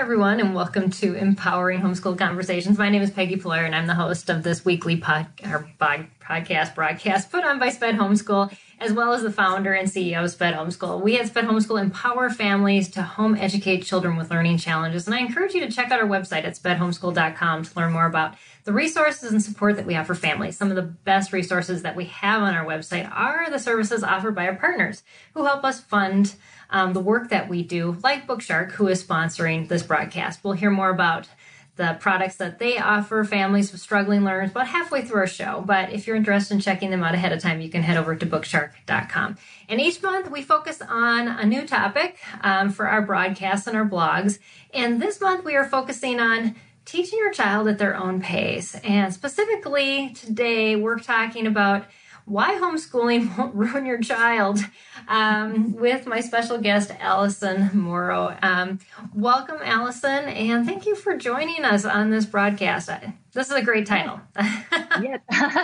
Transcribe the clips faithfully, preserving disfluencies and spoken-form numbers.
everyone, and welcome to Empowering Homeschool Conversations. My name is Peggy Ployer, and I'm the host of this weekly pod, or pod, podcast broadcast put on by Sped Homeschool, as well as the founder and C E O of Sped Homeschool. We at Sped Homeschool empower families to home educate children with learning challenges, and I encourage you to check out our website at sped homeschool dot com to learn more about the resources and support that we have for families. Some of the best resources that we have on our website are the services offered by our partners who help us fund um, the work that we do, like Bookshark, who is sponsoring this broadcast. We'll hear more about the products that they offer families with struggling learners about halfway through our show. But if you're interested in checking them out ahead of time, you can head over to bookshark dot com. And each month we focus on a new topic um, for our broadcasts and our blogs. And this month we are focusing on teaching your child at their own pace. And specifically today, we're talking about why homeschooling won't ruin your child um, with my special guest, Allison Morrow. Um, welcome, Allison, and thank you for joining us on this broadcast. This is a great title. Yes.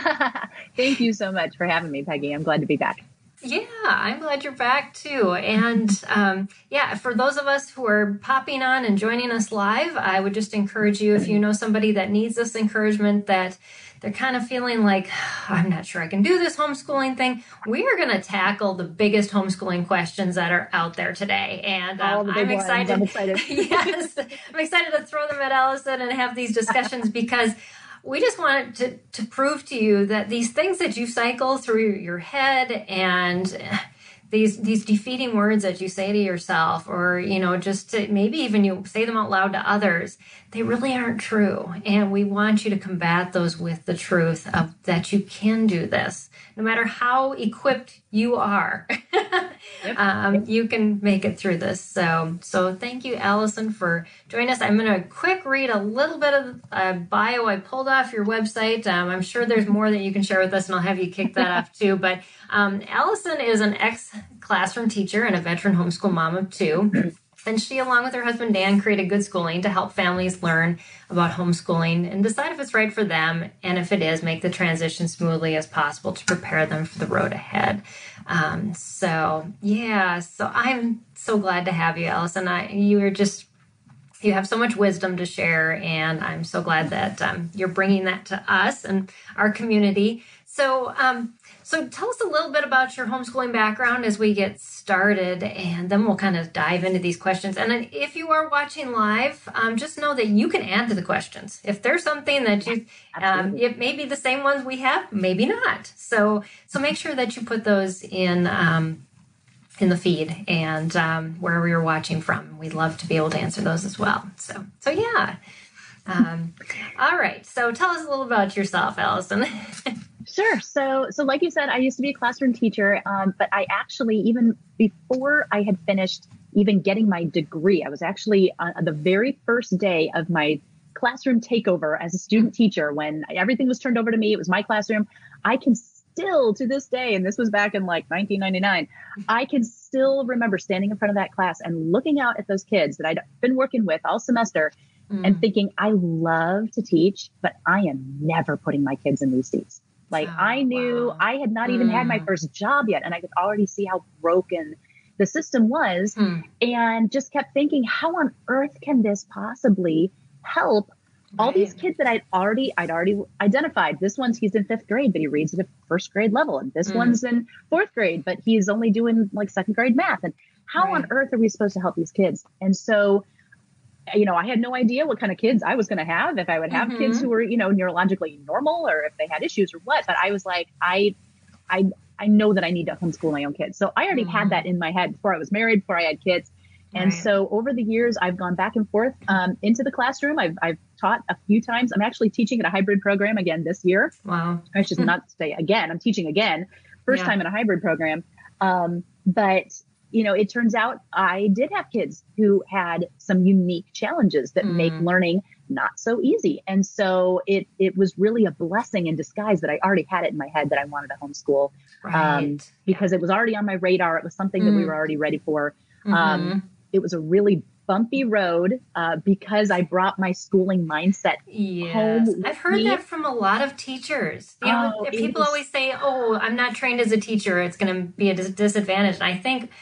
Thank you so much for having me, Peggy. I'm glad to be back. Yeah, I'm glad you're back too. And um, yeah, for those of us who are popping on and joining us live, I would just encourage you, if you know somebody that needs this encouragement, that they're kind of feeling like, I'm not sure I can do this homeschooling thing, we are going to tackle the biggest homeschooling questions that are out there today. And um, I'm excited. I'm excited. Yes, I'm excited to throw them at Allison and have these discussions because we just wanted to, to prove to you that these things that you cycle through your head and these these defeating words that you say to yourself, or, you know, just to, maybe even you say them out loud to others, they really aren't true. And we want you to combat those with the truth of that you can do this, no matter how equipped you are. Yep. Um, yep. You can make it through this. So, so thank you, Allison, for joining us. I'm going to quick read a little bit of a bio I pulled off your website. Um, I'm sure there's more that you can share with us, and I'll have you kick that off too. But um, Allison is an ex-classroom teacher and a veteran homeschool mom of two. And she, along with her husband, Dan, created Good Schooling to help families learn about homeschooling and decide if it's right for them. And if it is, make the transition smoothly as possible to prepare them for the road ahead. Um, so, yeah, so I'm so glad to have you, Allison. I, you are just, you have so much wisdom to share, and I'm so glad that um, you're bringing that to us and our community. So, um, so tell us a little bit about your homeschooling background as we get started, and then we'll kind of dive into these questions. And then if you are watching live, um, just know that you can add to the questions. If there's something that you, um, it may be the same ones we have, maybe not. So, so make sure that you put those in, um, in the feed and um, wherever you're watching from. We'd love to be able to answer those as well. So, so yeah. Um, all right. So tell us a little about yourself, Allison. Sure. So, so like you said, I used to be a classroom teacher, um, but I actually, even before I had finished even getting my degree, I was actually on the very first day of my classroom takeover as a student teacher, when everything was turned over to me. It was my classroom. I can still, to this day, and this was back in like nineteen ninety-nine, I can still remember standing in front of that class and looking out at those kids that I'd been working with all semester mm. and thinking, I love to teach, but I am never putting my kids in these seats. Like oh, I knew wow. I had not even mm. had my first job yet, and I could already see how broken the system was mm. and just kept thinking, how on earth can this possibly help all right. these kids that I'd already, I'd already identified? This one's, he's in fifth grade, but he reads at a first grade level. And this mm. one's in fourth grade, but he's only doing like second grade math. And how right. on earth are we supposed to help these kids? And so, you know, I had no idea what kind of kids I was going to have, if I would have mm-hmm. kids who were, you know, neurologically normal, or if they had issues or what. But I was like, I, I, I know that I need to homeschool my own kids. So I already mm-hmm. had that in my head before I was married, before I had kids. And right. so over the years, I've gone back and forth um, into the classroom. I've, I've taught a few times. I'm actually teaching at a hybrid program again this year. Wow. I should not say again. I'm teaching again, first yeah. time in a hybrid program. Um, but you know, it turns out I did have kids who had some unique challenges that mm. make learning not so easy. And so it it was really a blessing in disguise that I already had it in my head that I wanted to homeschool right. um, because yeah. it was already on my radar. It was something mm. that we were already ready for. Mm-hmm. Um, it was a really bumpy road uh, because I brought my schooling mindset yes. home. I've heard me. that from a lot of teachers. You know, oh, people was... always say, oh, I'm not trained as a teacher. It's going to be a dis- disadvantage. And I think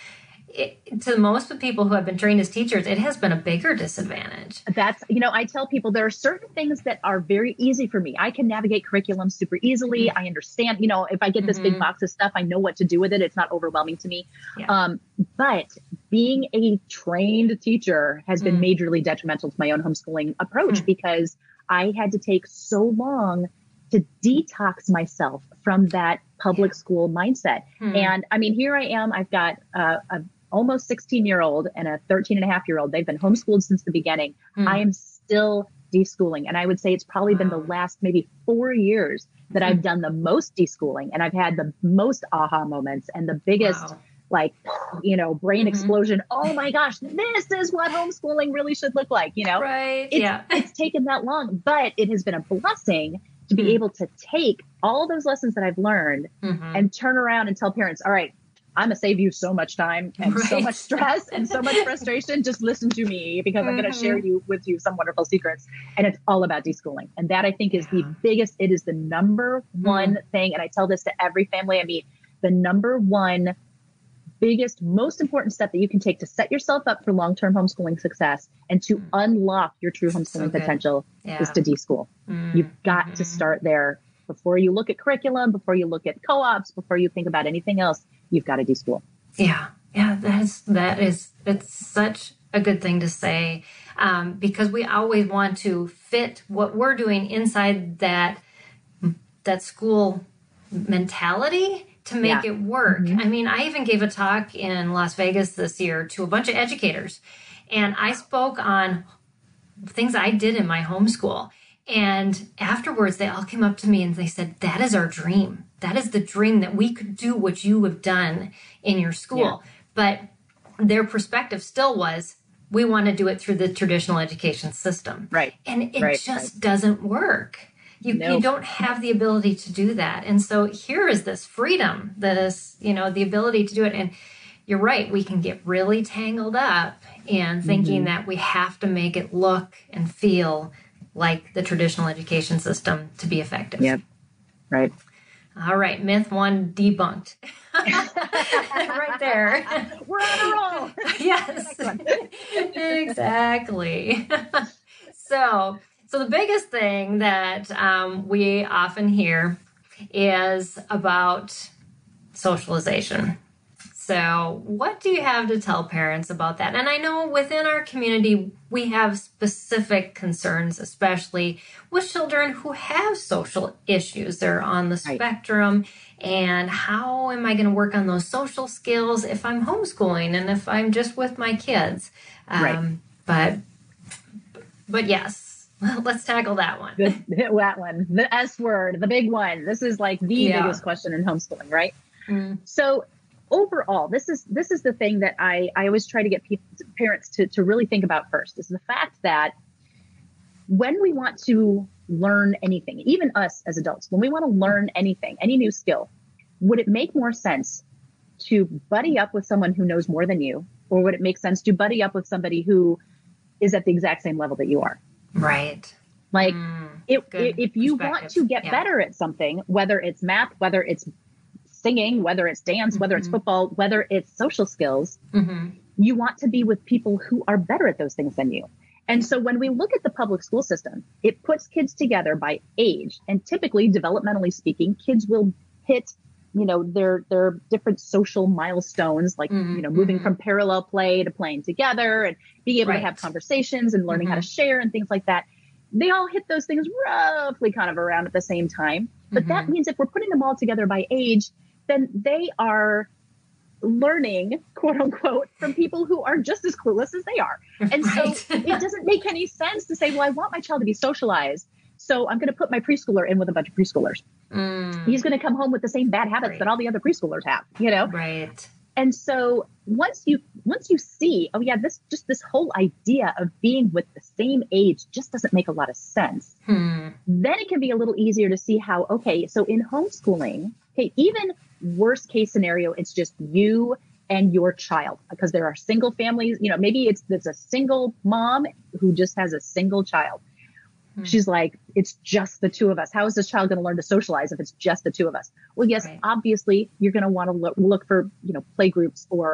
it, to most of the people who have been trained as teachers, it has been a bigger disadvantage. That's, you know, I tell people there are certain things that are very easy for me. I can navigate curriculum super easily. Mm-hmm. I understand, you know, if I get this mm-hmm. big box of stuff, I know what to do with it. It's not overwhelming to me. Yeah. Um, but being a trained teacher has been mm. majorly detrimental to my own homeschooling approach mm. because I had to take so long to detox myself from that public yeah. school mindset. Mm. And I mean, here I am, I've got uh, a almost sixteen year old and a thirteen and a half year old. They've been homeschooled since the beginning. Mm. I am still deschooling. And I would say it's probably wow. been the last maybe four years that mm. I've done the most deschooling, and I've had the most aha moments and the biggest wow. like, you know, brain mm-hmm. explosion. Oh my gosh, this is what homeschooling really should look like, you know? Right. It's, yeah. it's taken that long, but it has been a blessing to be mm-hmm. able to take all those lessons that I've learned mm-hmm. and turn around and tell parents, all right, I'm going to save you so much time and right. so much stress and so much frustration. Just listen to me because mm-hmm. I'm going to share you with you some wonderful secrets. And it's all about deschooling. And that I think is yeah. the biggest, it is the number one mm-hmm. thing. And I tell this to every family I meet, the number one biggest, most important step that you can take to set yourself up for long-term homeschooling success and to mm-hmm. unlock your true homeschooling so potential yeah. is to deschool. Mm-hmm. You've got to start there before you look at curriculum, before you look at co-ops, before you think about anything else. You've got to deschool. Yeah. Yeah. That is, that is, it's such a good thing to say, um, because we always want to fit what we're doing inside that, that school mentality to make yeah. it work. Mm-hmm. I mean, I even gave a talk in Las Vegas this year to a bunch of educators, and I spoke on things I did in my homeschool. And afterwards, they all came up to me and they said, that is our dream. That is the dream, that we could do what you have done in your school. Yeah. But their perspective still was, we want to do it through the traditional education system. Right. And it right. just right. doesn't work. You, nope. you don't have the ability to do that. And so here is this freedom, this, you know, the ability to do it. And you're right, we can get really tangled up in thinking mm-hmm. that we have to make it look and feel like the traditional education system to be effective. Yep. Right. All right. Myth one debunked. Right there. We're on a roll. Yes. Exactly. So, so the biggest thing that um, we often hear is about socialization. So what do you have to tell parents about that? And I know within our community, we have specific concerns, especially with children who have social issues. They're on the spectrum. And how am I going to work on those social skills if I'm homeschooling and if I'm just with my kids? Um, right. But, but yes, let's tackle that one. The, that one, the S word, the big one. This is like the yeah. biggest question in homeschooling, right? Mm. So overall, this is this is the thing that I, I always try to get people, parents to, to really think about first, is the fact that when we want to learn anything, even us as adults, when we want to learn anything, any new skill, would it make more sense to buddy up with someone who knows more than you? Or would it make sense to buddy up with somebody who is at the exact same level that you are? Right. Like mm, it, if you want to get yeah. better at something, whether it's math, whether it's singing, whether it's dance, mm-hmm. whether it's football, whether it's social skills, mm-hmm. you want to be with people who are better at those things than you. And so when we look at the public school system, it puts kids together by age. And typically, developmentally speaking, kids will hit, you know, their their different social milestones, like, mm-hmm. you know, moving mm-hmm. from parallel play to playing together and being able right. to have conversations and learning mm-hmm. how to share and things like that. They all hit those things roughly kind of around at the same time. But mm-hmm. that means if we're putting them all together by age, then they are learning, quote unquote, from people who are just as clueless as they are. And right. so it doesn't make any sense to say, well, I want my child to be socialized, so I'm going to put my preschooler in with a bunch of preschoolers. Mm. He's going to come home with the same bad habits right. that all the other preschoolers have, you know? Right. And so once you once you see, oh yeah, this just this whole idea of being with the same age just doesn't make a lot of sense. Hmm. Then it can be a little easier to see how, okay, so in homeschooling, okay, even worst case scenario, it's just you and your child, because there are single families, you know, maybe it's, it's a single mom who just has a single child. Hmm. She's like, it's just the two of us. How is this child going to learn to socialize if it's just the two of us? Well, yes, right. obviously you're going to want to look, look for, you know, play groups or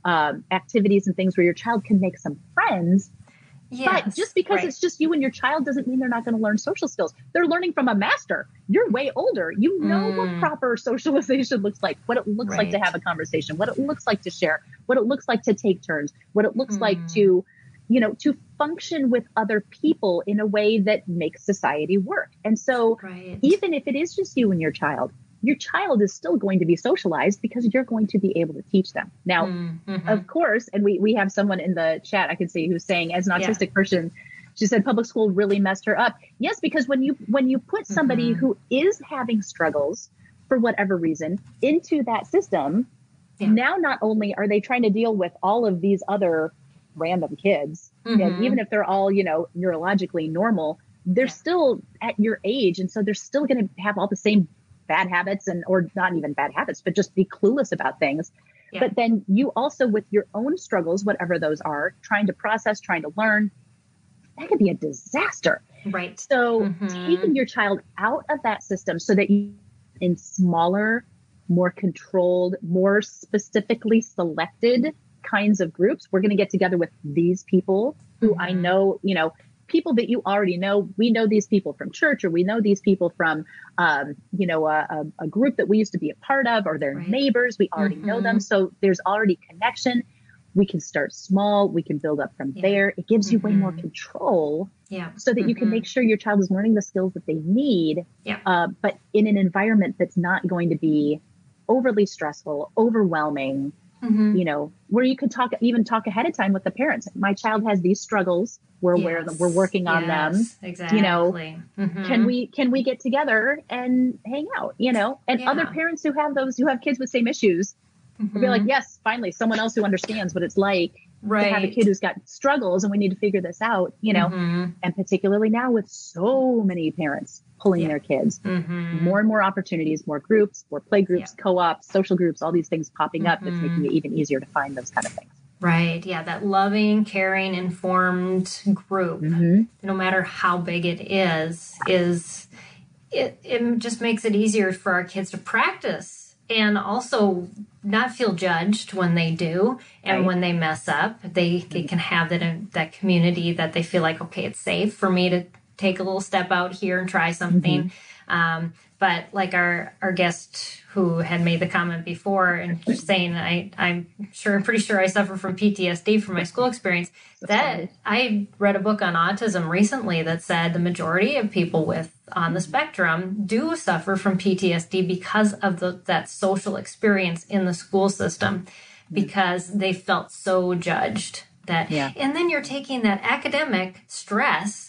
um, activities and things where your child can make some friends. Yes, but just because right. it's just you and your child doesn't mean they're not going to learn social skills. They're learning from a master. You're way older. You know Mm. what proper socialization looks like, what it looks like to Right. have a conversation, what it looks like to share, what it looks like to take turns, what it looks Mm. like to, you know, to function with other people in a way that makes society work. And so Right. even if it is just you and your child, your child is still going to be socialized because you're going to be able to teach them. Now, Mm-hmm. of course, and we, we have someone in the chat I can see who's saying, as an Yeah. autistic person, she said public school really messed her up. Yes, because when you when you put somebody Mhm. who is having struggles for whatever reason into that system, Yeah. now not only are they trying to deal with all of these other random kids, Mhm. and even if they're all, you know, neurologically normal, they're Yeah. still at your age. And so they're still going to have all the same bad habits and, or not even bad habits, but just be clueless about things. Yeah. But then you also, with your own struggles, whatever those are, trying to process, trying to learn, that could be a disaster. Right. So Mhm. taking your child out of that system so that you, in smaller, more controlled, more specifically selected kinds of groups, we're going to get together with these people who I Mhm. know, you know, people that you already know. We know these people from church, or we know these people from, um, you know, a, a, a group that we used to be a part of, or their Right. neighbors. We already know them. Mhm. So there's already connection. We can start small. We can build up from Yeah. there. It gives you way more Mhm. control Yeah. so that you can Mhm. make sure your child is learning the skills that they need, Yeah. uh, but in an environment that's not going to be overly stressful, overwhelming, Mhm. you know, where you could talk, even talk ahead of time with the parents. My child has these struggles. We're aware of them. We're working on them. Yes, exactly. You know, Mhm. Can we, can we get together and hang out, you know, and Yeah. other parents who have those, who have kids with same issues, will be like, Mhm. yes, finally someone else who understands what it's like Right. to have a kid who's got struggles, and we need to figure this out, you know, Mhm. and particularly now with so many parents pulling Yeah. their kids, Mhm. more and more opportunities, more groups, more play groups, Yeah. co-ops, social groups, all these things popping up. That's Mhm. making it even easier to find those kind of things. Right. Yeah. That loving, caring, informed group, Mm-hmm. no matter how big it is, is it, it just makes it easier for our kids to practice and also not feel judged when they do and Right. when they mess up. They, they can have that in that community that they feel like, okay, it's safe for me to take a little step out here and try something. Um, but like our, our guest who had made the comment before and saying, I, I'm sure, I'm pretty sure I suffer from P T S D from my school experience. That I read a book on autism recently that said the majority of people with on the spectrum do suffer from P T S D because of the, that social experience in the school system, because they felt so judged that, Yeah. and then you're taking that academic stress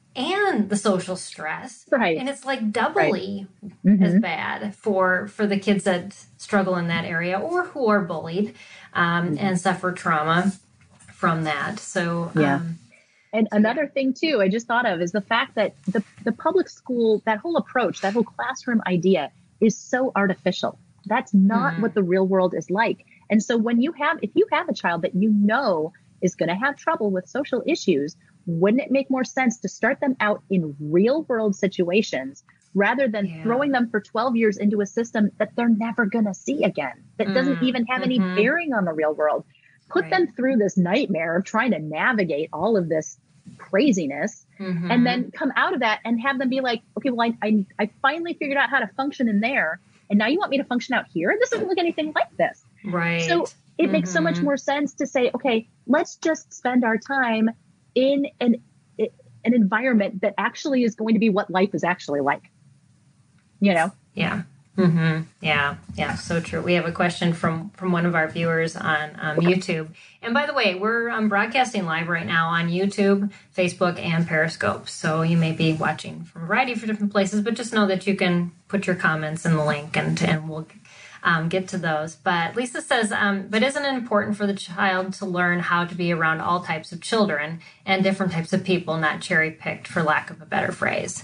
and the social stress, Right. and it's like doubly Mhm. as bad for for the kids that struggle in that area or who are bullied um, Mhm. and suffer trauma from that. So Yeah. um, And So, another thing too, I just thought of is the fact that the, the public school, that whole approach, that whole classroom idea is so artificial. That's not Mhm. what the real world is like. And so when you have, if you have a child that you know is going to have trouble with social issues, wouldn't it make more sense to start them out in real world situations rather than Yeah. throwing them for twelve years into a system that they're never going to see again, that doesn't Mm, even have any mhm. bearing on the real world? Put Right. them through this nightmare of trying to navigate all of this craziness, Mhm. and then come out of that and have them be like, okay, well, I, I, I finally figured out how to function in there. And now you want me to function out here? This doesn't look anything like this. Right. So it makes so much Mhm. more sense to say, okay, let's just spend our time in an, an environment that actually is going to be what life is actually like, you know? Yeah. Mm-hmm. Yeah. Yeah. So true. We have a question from, from one of our viewers on um, YouTube. And by the way, we're um, broadcasting live right now on YouTube, Facebook, and Periscope. So you may be watching from a variety of different places, but just know that you can put your comments in the link and, and we'll um, get to those. But Lisa says, um, but isn't it important for the child to learn how to be around all types of children and different types of people, not cherry picked, for lack of a better phrase?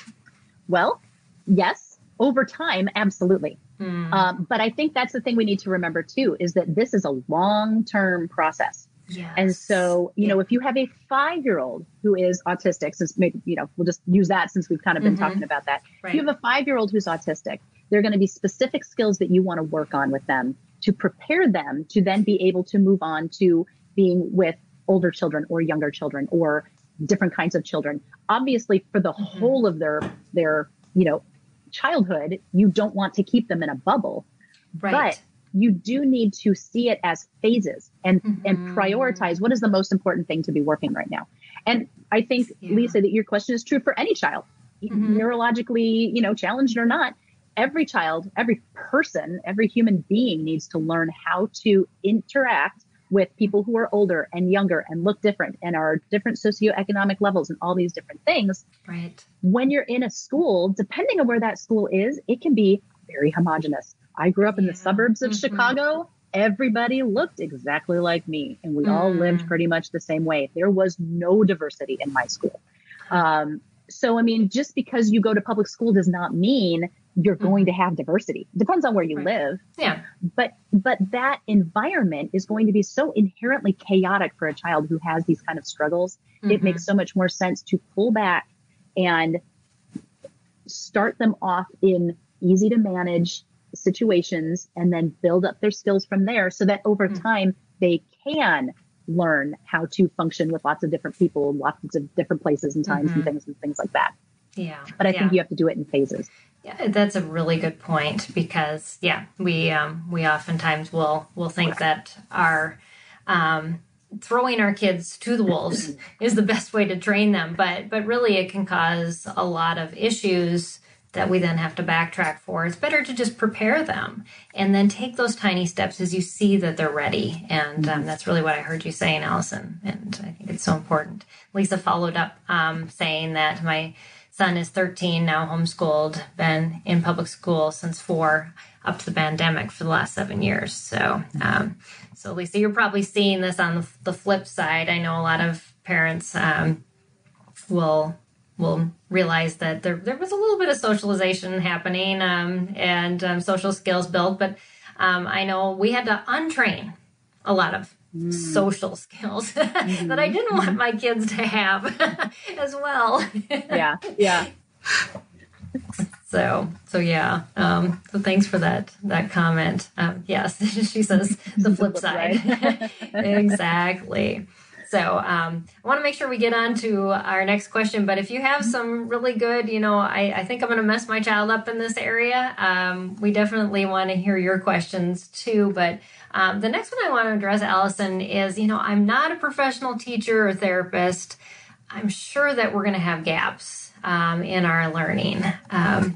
Well, yes. Over time, absolutely. Mm. Um, but I think that's the thing we need to remember too, is that this is a long-term process. Yes. And so, you Yeah. know, if you have a five-year-old who is autistic, since maybe, you know, we'll just use that since we've kind of been Mm-hmm. talking about that. Right. If you have a five-year-old who's autistic, there are going to be specific skills that you want to work on with them to prepare them to then be able to move on to being with older children or younger children or different kinds of children. Obviously, for the mm-hmm. whole of their, their, you know, childhood, you don't want to keep them in a bubble, right. but you do need to see it as phases and, mm-hmm. and prioritize what is the most important thing to be working right now. And I think, yeah. Lisa, that your question is true for any child, mm-hmm. neurologically, you know, challenged or not. Every child, every person, every human being needs to learn how to interact with people who are older and younger and look different and are different socioeconomic levels and all these different things. Right. When you're in a school, depending on where that school is, it can be very homogenous. I grew up in yeah. the suburbs of mm-hmm. Chicago. Everybody looked exactly like me, and we mm. all lived pretty much the same way. There was no diversity in my school. Um, so, I mean, just because you go to public school does not mean you're going mm-hmm. to have diversity. Depends on where you right. live. Yeah. But but that environment is going to be so inherently chaotic for a child who has these kind of struggles. Mm-hmm. It makes so much more sense to pull back and start them off in easy to manage situations and then build up their skills from there so that over mm-hmm. time they can learn how to function with lots of different people, lots of different places and times mm-hmm. and things and things like that. Yeah. But I yeah. think you have to do it in phases. Yeah, that's a really good point because yeah, we um, we oftentimes will will think that our um, throwing our kids to the wolves is the best way to train them, but but really it can cause a lot of issues that we then have to backtrack for. It's better to just prepare them and then take those tiny steps as you see that they're ready. And um, that's really what I heard you saying, Allison. And I think it's so important. Lisa followed up um, saying that my son is thirteen, now homeschooled, been in public school since four, up to the pandemic for the last seven years. So, um, so Lisa, you're probably seeing this on the, the flip side. I know a lot of parents um, will will realize that there there was a little bit of socialization happening um, and um, social skills built, but um, I know we had to untrain a lot of mm. social skills mm-hmm. that I didn't want my kids to have as well. yeah, yeah. So, so yeah. Um, so thanks for that that comment. Um, yes, she says the flip side. Exactly. So um, I want to make sure we get on to our next question. But if you have some really good, you know, I, I think I'm going to mess my child up in this area. Um, we definitely want to hear your questions too. But um, the next one I want to address, Allison, is, you know, I'm not a professional teacher or therapist. I'm sure that we're going to have gaps um, in our learning. Um,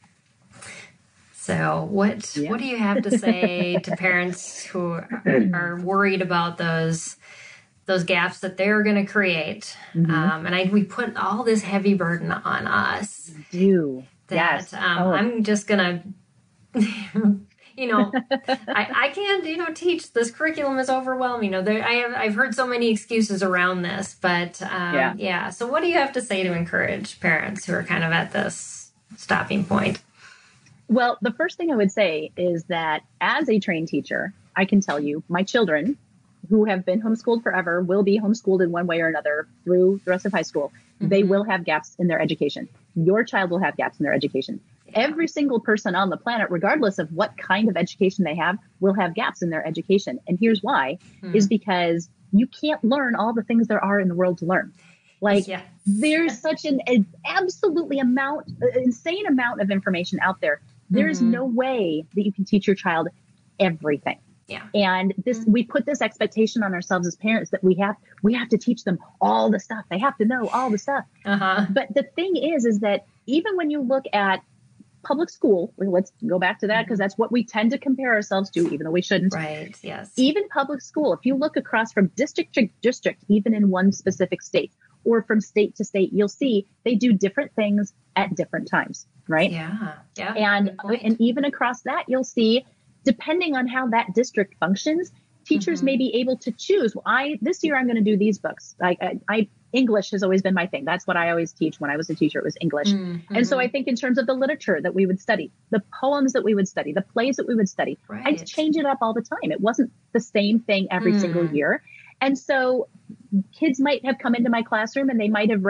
so what yeah. what do you have to say to parents who are, are worried about those those gaps that they're going to create? Mm-hmm. Um, and I, we put all this heavy burden on us. We do. That yes. um, oh. I'm just going to, you know, I, I can't, you know, teach. This curriculum is overwhelming. You know, there, I have, I've heard so many excuses around this, but um, yeah. yeah. So what do you have to say to encourage parents who are kind of at this stopping point? Well, the first thing I would say is that as a trained teacher, I can tell you my children who have been homeschooled forever will be homeschooled in one way or another through the rest of high school. Mm-hmm. They will have gaps in their education. Your child will have gaps in their education. Yeah. Every single person on the planet, regardless of what kind of education they have, will have gaps in their education. And here's why, mm. is because you can't learn all the things there are in the world to learn. Like yeah. there's such an, an absolutely amount, insane amount of information out there. There's mm-hmm. no way that you can teach your child everything. Yeah. And this, mm-hmm. we put this expectation on ourselves as parents that we have, we have to teach them all the stuff. They have to know all the stuff. Uh-huh. But the thing is, is that even when you look at public school, let's go back to that because mm-hmm. that's what we tend to compare ourselves to, even though we shouldn't. Right. Yes. Even public school, if you look across from district to district, even in one specific state or from state to state, you'll see they do different things at different times. Right. Yeah. Yeah. And, and even across that, you'll see, depending on how that district functions, teachers mm-hmm. may be able to choose. Well, I this year I'm going to do these books. I, I, I English has always been my thing. That's what I always teach. When I was a teacher, it was English. Mm-hmm. And so I think in terms of the literature that we would study, the poems that we would study, the plays that we would study, right. I'd change it up all the time. It wasn't the same thing every mm. single year. And so kids might have come into my classroom and they might have read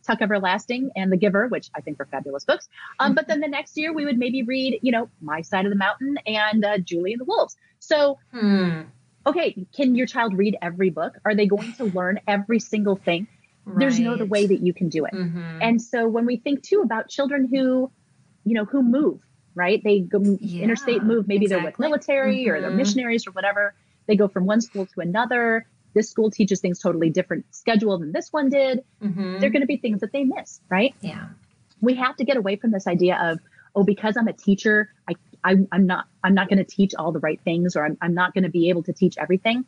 Tuck Everlasting and The Giver, which I think were fabulous books. Um, but then the next year we would maybe read, you know, My Side of the Mountain and uh, Julie and the Wolves. So, hmm. okay, can your child read every book? Are they going to learn every single thing? Right. There's no other way that you can do it. Mm-hmm. And so when we think too about children who, you know, who move, right? They go Yeah, interstate move. Maybe exactly. they're with military mm-hmm. or they're missionaries or whatever. They go from one school to another. This school teaches things totally different schedule than this one did. Mm-hmm. They're going to be things that they miss, right? Yeah. We have to get away from this idea of, oh, because I'm a teacher, I, I I'm not I'm not going to teach all the right things, or I'm I'm not going to be able to teach everything.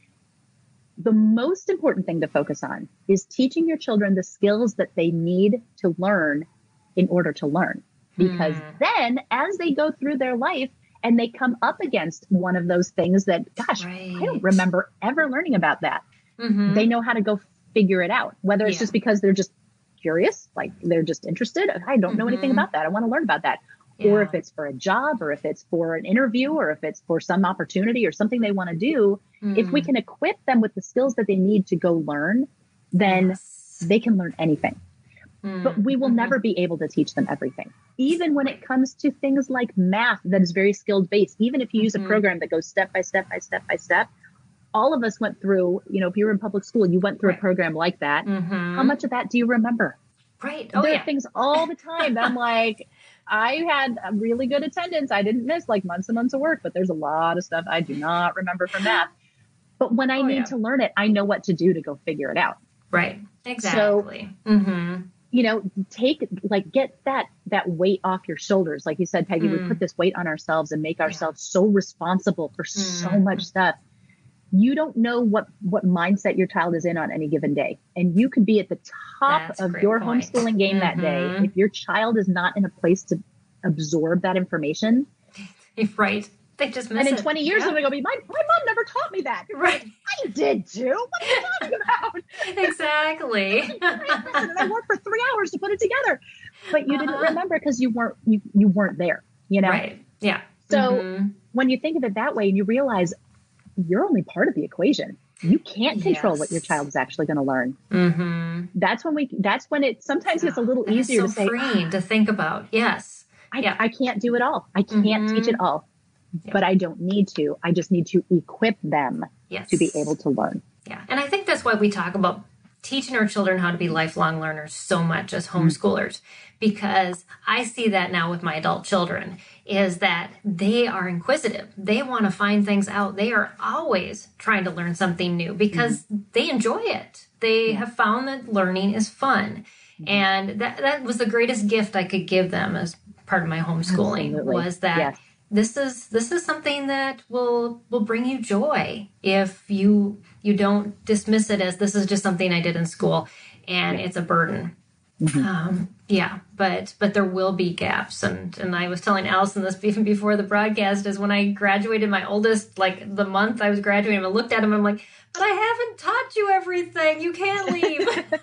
The most important thing to focus on is teaching your children the skills that they need to learn in order to learn. Because mm. then as they go through their life and they come up against one of those things that, gosh, right. I don't remember ever learning about that. Mm-hmm. They know how to go figure it out, whether it's yeah. just because they're just curious, like they're just interested. I don't know mm-hmm. anything about that. I want to learn about that. Yeah. Or if it's for a job, or if it's for an interview, or if it's for some opportunity or something they want to do, mm. if we can equip them with the skills that they need to go learn, then yes. they can learn anything. Mm. But we will mm-hmm. never be able to teach them everything. Even when it comes to things like math that is very skilled based, even if you mm-hmm. use a program that goes step by step by step by step, all of us went through, you know, if you were in public school and you went through right. a program like that, mm-hmm. how much of that do you remember? Right. Oh, there yeah. are things all the time that I'm like, I had a really good attendance. I didn't miss like months and months of work, but there's a lot of stuff I do not remember from math. But when I oh, need yeah. to learn it, I know what to do to go figure it out. Right. Exactly. So, mm-hmm. you know, take like get that that weight off your shoulders. Like you said, Peggy, mm. we put this weight on ourselves and make ourselves yeah. so responsible for mm. so much stuff. You don't know what, what mindset your child is in on any given day. And you could be at the top That's of your point. homeschooling game mm-hmm. that day. If your child is not in a place to absorb that information. Right. They just miss it. And in twenty years, yeah. they're going to be, my, my mom never taught me that. Right. I did too. What are you talking about? Exactly. And I worked for three hours to put it together. But you uh-huh. didn't remember because you weren't, you, you weren't there, you know? Right. Yeah. So mm-hmm. when you think of it that way and you realize, you're only part of the equation. You can't control yes. what your child is actually going to learn. Mm-hmm. That's when we, that's when it sometimes gets a little that easier so to say, freeing to think about. Yes. I, yeah. I can't do it all. I can't mm-hmm. teach it all, yeah. but I don't need to. I just need to equip them yes. to be able to learn. Yeah. And I think that's why we talk about teaching our children how to be lifelong learners so much as homeschoolers, mm-hmm. because I see that now with my adult children is that they are inquisitive. They want to find things out. They are always trying to learn something new because mm-hmm. they enjoy it. They yeah. have found that learning is fun. Mm-hmm. And that, that was the greatest gift I could give them as part of my homeschooling Absolutely. was that yes. this is this is something that will will bring you joy if you you don't dismiss it as this is just something I did in school and yeah. it's a burden. Mm-hmm. Um, yeah, but but there will be gaps, and and I was telling Allison this even before the broadcast is when I graduated my oldest, like the month I was graduating, I looked at him, I'm like, but I haven't taught you everything. You can't leave.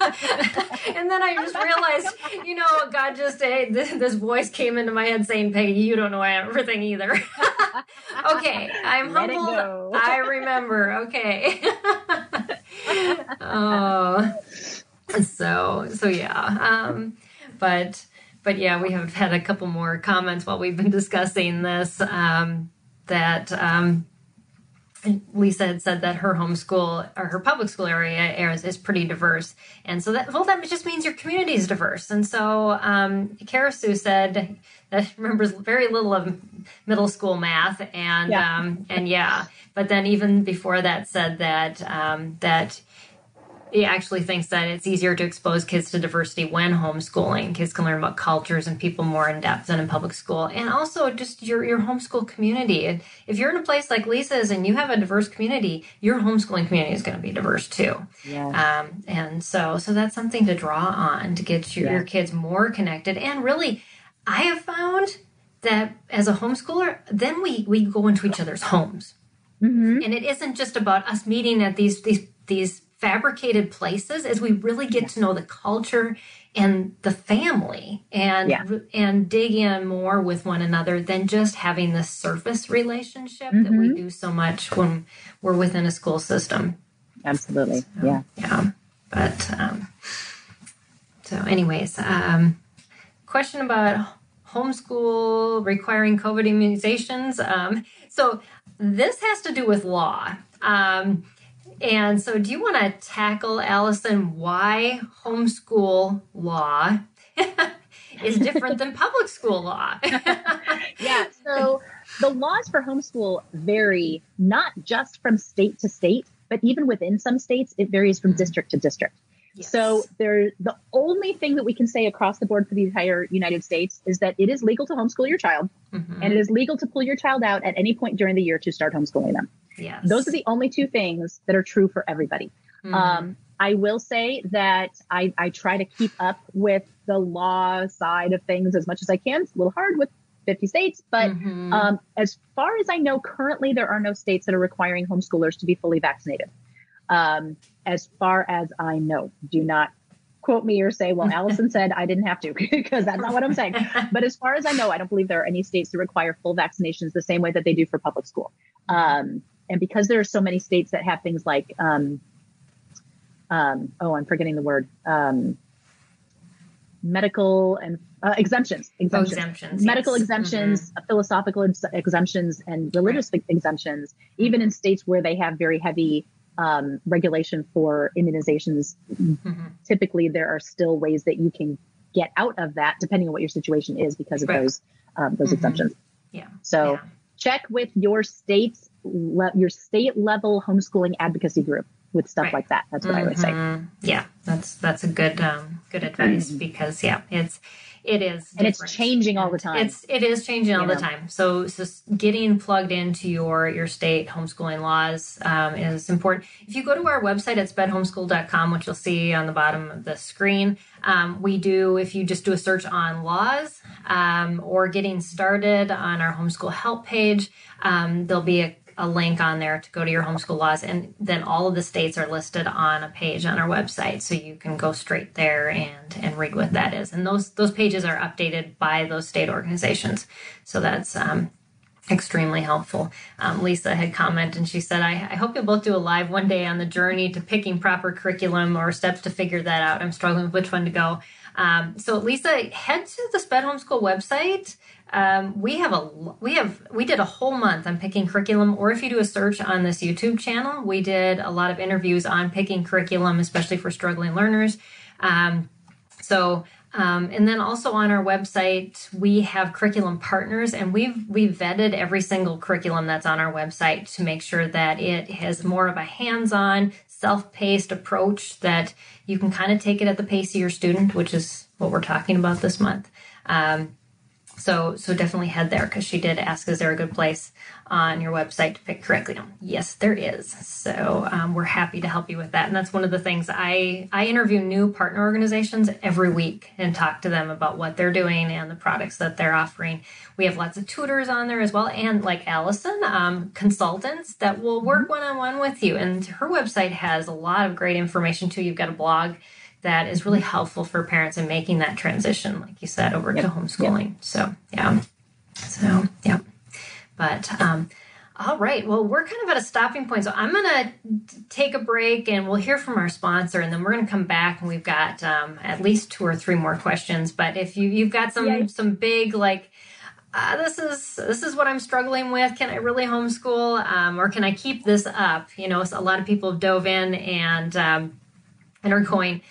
And then I just realized, you know, God just hey, this, this voice came into my head saying, Peggy, you don't know everything either. Okay, I'm Let humbled. I remember. Okay. Oh. So, so yeah, um, but, but yeah, we have had a couple more comments while we've been discussing this, um, that, um, Lisa had said that her homeschool or her public school area is, is pretty diverse. And so that, well, that just means your community is diverse. And so, um, Karasu said that remembers very little of middle school math and, yeah. um, and yeah, but then even before that said that, um, that, he actually thinks that it's easier to expose kids to diversity when homeschooling. Kids can learn about cultures and people more in depth than in public school. And also just your, your homeschool community. If you're in a place like Lisa's and you have a diverse community, your homeschooling community is going to be diverse too. Yeah. Um, and so so that's something to draw on to get your, yeah. your kids more connected. And really, I have found that as a homeschooler, then we, we go into each other's homes. Mm-hmm. And it isn't just about us meeting at these these these fabricated places as we really get to know the culture and the family and yeah. and dig in more with one another than just having this surface relationship mm-hmm. that we do so much when we're within a school system. Absolutely. So, yeah. Yeah. But um, So anyways, um, question about homeschool requiring COVID immunizations. Um, so this has to do with law. Um, and so do you want to tackle, Allison, why homeschool law is different than public school law? Yeah, so the laws for homeschool vary not just from state to state, but even within some states, it varies from district to district. Yes. So there, the only thing that we can say across the board for the entire United States is that it is legal to homeschool your child, mm-hmm. and it is legal to pull your child out at any point during the year to start homeschooling them. Yes. Those are the only two things that are true for everybody. Mm-hmm. Um, I will say that I, I try to keep up with the law side of things as much as I can. It's a little hard with fifty states, but mm-hmm. um, as far as I know, currently there are no states that are requiring homeschoolers to be fully vaccinated. Um, as far as I know, do not quote me or say, well, Allison said I didn't have to, because that's not what I'm saying. But as far as I know, I don't believe there are any states that require full vaccinations the same way that they do for public school. Um, and because there are so many states that have things like, um, um, oh, I'm forgetting the word, um, medical and uh, exemptions, exemptions, oh, exemptions medical yes. exemptions, mm-hmm. philosophical ex- exemptions, and religious right. exemptions, even in states where they have very heavy um, regulation for immunizations. Mm-hmm. Typically, there are still ways that you can get out of that, depending on what your situation is, because of right. those um, those mm-hmm. exemptions. Yeah. So yeah. check with your state's le- your state level homeschooling advocacy group with stuff right. like that. That's what mm-hmm. I would say. Yeah, that's that's a good um, good advice mm-hmm. because yeah, it's it is different. And it's changing all the time. It's it is changing all you know? the time. So so getting plugged into your your state homeschooling laws um, is important. If you go to our website at sped homeschool dot com, which you'll see on the bottom of the screen, um, we do, if you just do a search on laws um, or getting started on our homeschool help page, um, there'll be a a link on there to go to your homeschool laws, and then all of the states are listed on a page on our website, so you can go straight there and and read what that is. And those those pages are updated by those state organizations, so that's um, extremely helpful. Um, Lisa had commented, and she said, I, I hope you'll both do a live one day on the journey to picking proper curriculum or steps to figure that out. I'm struggling with which one to go. Um, so Lisa, head to the Sped Homeschool website. Um, we have a we have we did a whole month on picking curriculum, or if you do a search on this YouTube channel, we did a lot of interviews on picking curriculum, especially for struggling learners. Um, so um, and then also on our website, we have curriculum partners, and we've we've vetted every single curriculum that's on our website to make sure that it has more of a hands-on, self-paced approach that you can kind of take it at the pace of your student, which is what we're talking about this month. Um, So so definitely head there, because she did ask, is there a good place on your website to pick curriculum? Yes, there is. So um, we're happy to help you with that. And that's one of the things I, I interview new partner organizations every week and talk to them about what they're doing and the products that they're offering. We have lots of tutors on there as well. And like Allison, um, consultants that will work one-on-one with you. And her website has a lot of great information too. You've got a blog that is really helpful for parents in making that transition, like you said, over yep. to homeschooling. Yep. So, yeah. So, yeah. But, um, all right. Well, we're kind of at a stopping point. So I'm going to take a break and we'll hear from our sponsor, and then we're going to come back, and we've got um, at least two or three more questions. But if you, you've got some, Yay. some big, like, uh, this is this is what I'm struggling with. Can I really homeschool? Um, or can I keep this up? You know, a lot of people have dove in and, um, and are going,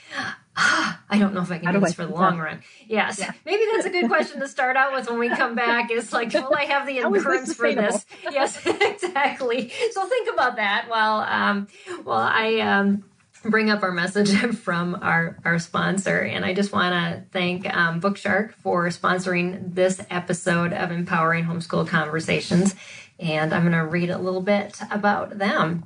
ah, I don't know if I can do this for the long run. Yes. Yeah. Maybe that's a good question to start out with when we come back. It's like, will I have the endurance for this? Yes, exactly. So think about that while, um, while I um, bring up our message from our, our sponsor. And I just want to thank um, Bookshark for sponsoring this episode of Empowering Homeschool Conversations. And I'm going to read a little bit about them.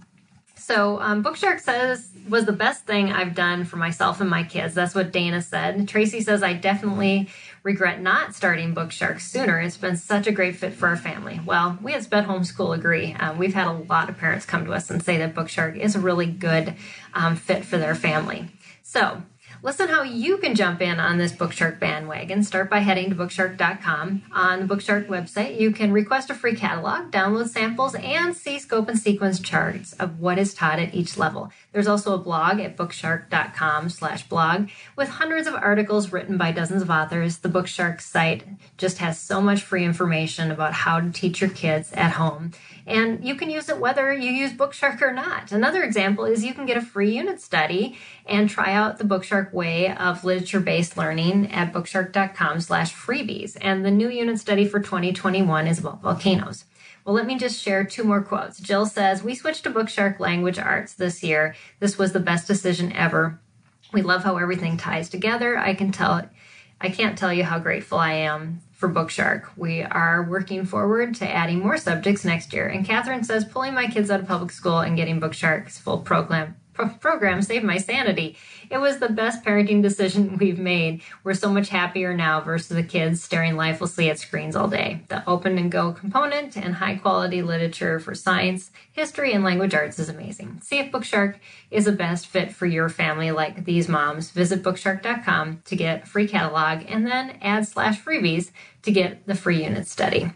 So um, Bookshark says, was the best thing I've done for myself and my kids. That's what Dana said. Tracy says, I definitely regret not starting Bookshark sooner. It's been such a great fit for our family. Well, we at Sped Homeschool agree. Um, we've had a lot of parents come to us and say that Bookshark is a really good um, fit for their family. So Listen how you can jump in on this Bookshark bandwagon. Start by heading to bookshark dot com. On the Bookshark website, you can request a free catalog, download samples, and see scope and sequence charts of what is taught at each level. There's also a blog at bookshark dot com slash blog with hundreds of articles written by dozens of authors. The Bookshark site just has so much free information about how to teach your kids at home. And you can use it whether you use Bookshark or not. Another example is you can get a free unit study and try out the Bookshark way of literature-based learning at bookshark dot com slash freebies. And the new unit study for twenty twenty-one is about volcanoes. Well, let me just share two more quotes. Jill says, "We switched to Bookshark Language Arts this year. This was the best decision ever. We love how everything ties together. I can tell, I can't tell you how grateful I am for Bookshark. We are working forward to adding more subjects next year." And Catherine says, "Pulling my kids out of public school and getting Bookshark's full program pro- program saved my sanity. It was the best parenting decision we've made. We're so much happier now versus the kids staring lifelessly at screens all day. The open and go component and high quality literature for science, history, and language arts is amazing. See if Bookshark is the best fit for your family like these moms. Visit bookshark dot com to get a free catalog and then add slash freebies to get the free unit study."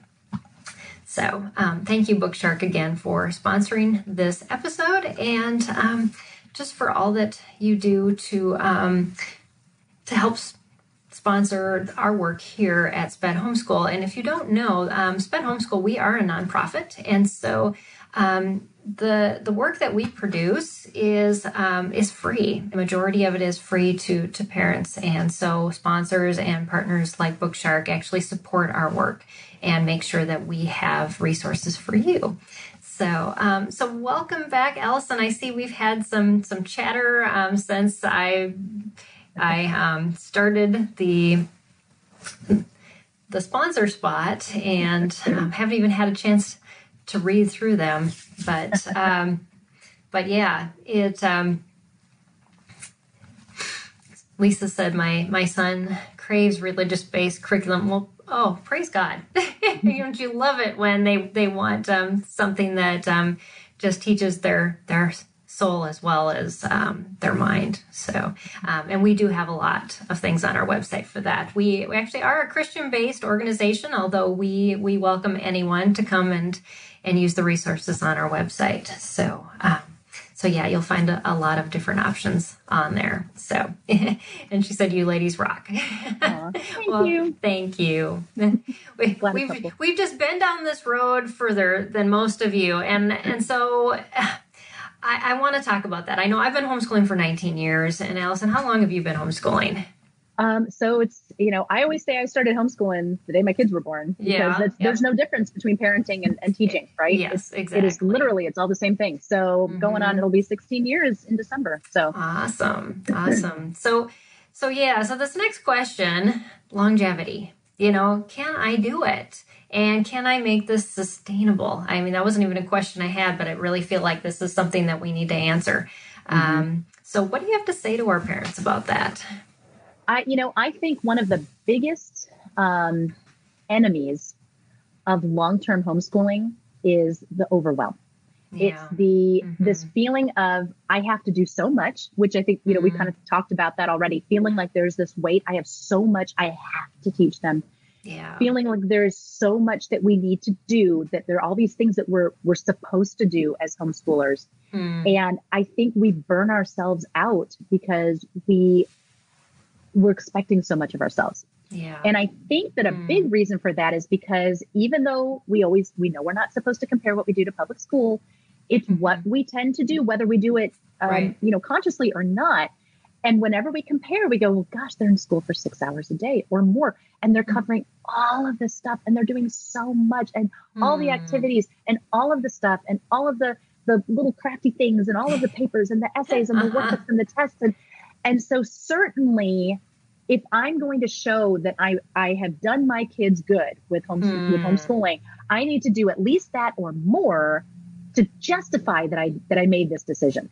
So um, thank you, Bookshark, again for sponsoring this episode and um, just for all that you do to um, to help s- sponsor our work here at SPED Homeschool. And if you don't know, um, SPED Homeschool, we are a nonprofit, and so um, the the work that we produce is um, is free. The majority of it is free to to parents, and so sponsors and partners like Bookshark actually support our work and make sure that we have resources for you. So, um, so welcome back, Allison. I see we've had some some chatter um, since I I um, started the the sponsor spot, and um, haven't even had a chance to read through them. But um, but yeah, it. Um, Lisa said my my son craves religious-based curriculum. Well, oh, praise God. Don't you love it when they, they want um, something that um, just teaches their their soul as well as um, their mind. So, um, and we do have a lot of things on our website for that. We, we actually are a Christian-based organization, although we we welcome anyone to come and, and use the resources on our website. So, um, So yeah, you'll find a, a lot of different options on there. So, and she said, "You ladies rock." Aw, thank well, you. Thank you. We, Glad a we've couple. we've just been down this road further than most of you, and and so I, I want to talk about that. I know I've been homeschooling for nineteen years, and Allison, how long have you been homeschooling? Um, so it's, you know, I always say I started homeschooling the day my kids were born because Yeah, that's, yeah. there's no difference between parenting and, and teaching, right? Yes, It's, exactly. It is literally, it's all the same thing. So Mhm. going on, it'll be sixteen years in December. So Awesome. Awesome. So, so yeah, so this next question, longevity, you know, can I do it? And can I make this sustainable? I mean, that wasn't even a question I had, but I really feel like this is something that we need to answer. Mhm. Um, so what do you have to say to our parents about that? I, you know, I think one of the biggest um, enemies of long-term homeschooling is the overwhelm. Yeah. It's the Mhm. this feeling of I have to do so much, which I think, you know, we Mhm. kind of talked about that already. Feeling like there's this weight. I have so much I have to teach them. Yeah. Feeling like there's so much that we need to do, that there are all these things that we're we're supposed to do as homeschoolers. Mm. And I think we burn ourselves out because we we're expecting so much of ourselves. Yeah. And I think that a Mm. big reason for that is because even though we always, we know we're not supposed to compare what we do to public school, it's Mhm. what we tend to do, whether we do it, um, Right. you know, consciously or not. And whenever we compare, we go, well, gosh, they're in school for six hours a day or more, and they're covering all of this stuff, and they're doing so much, and all the Mm. activities, and all of the stuff, and all of the the little crafty things, and all of the papers, and the essays, and the Uh-huh. workbooks, and the tests, and and so certainly, if I'm going to show that I I have done my kids good with home Mm. with homeschooling, I need to do at least that or more to justify that I that I made this decision.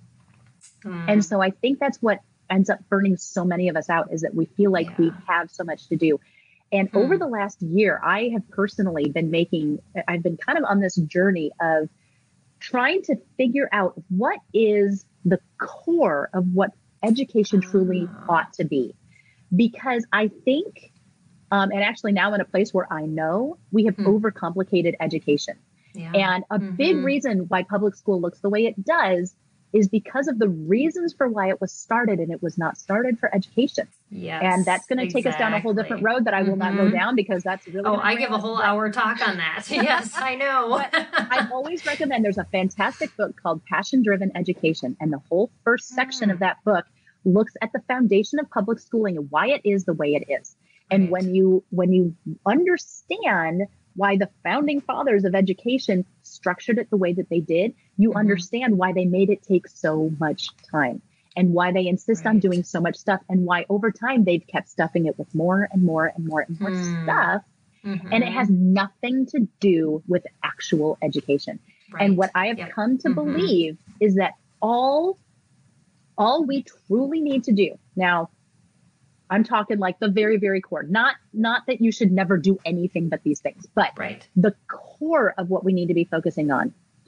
Mm. And so I think that's what ends up burning so many of us out, is that we feel like Yeah. we have so much to do. And Hmm. over the last year, I have personally been making, I've been kind of on this journey of trying to figure out what is the core of what education truly Oh. ought to be. Because I think, um, and actually now I'm in a place where I know we have Hmm. overcomplicated education. Yeah. And a Mhm. big reason why public school looks the way it does is because of the reasons for why it was started, and it was not started for education. Yes. And that's going to take us down a whole different exactly. road that I will not go Mhm. down, because that's really Oh, gonna I drain give a us. whole But hour talk on that. Yes, I know. I always recommend, there's a fantastic book called Passion Driven Education. And the whole first section of Mm. that book looks at the foundation of public schooling and why it is the way it is. And Right. when you when you understand why the founding fathers of education structured it the way that they did, you Mhm. understand why they made it take so much time, and why they insist on Right. doing so much stuff, and why over time they've kept stuffing it with more and more and more and more Hmm. stuff. Mhm. And it has nothing to do with actual education. Right. And what I have Yep. come to Mhm. believe is that all all we truly need to do now, I'm talking like the very, very core, not not that you should never do anything but these things, but Right. the core of what we need to be focusing on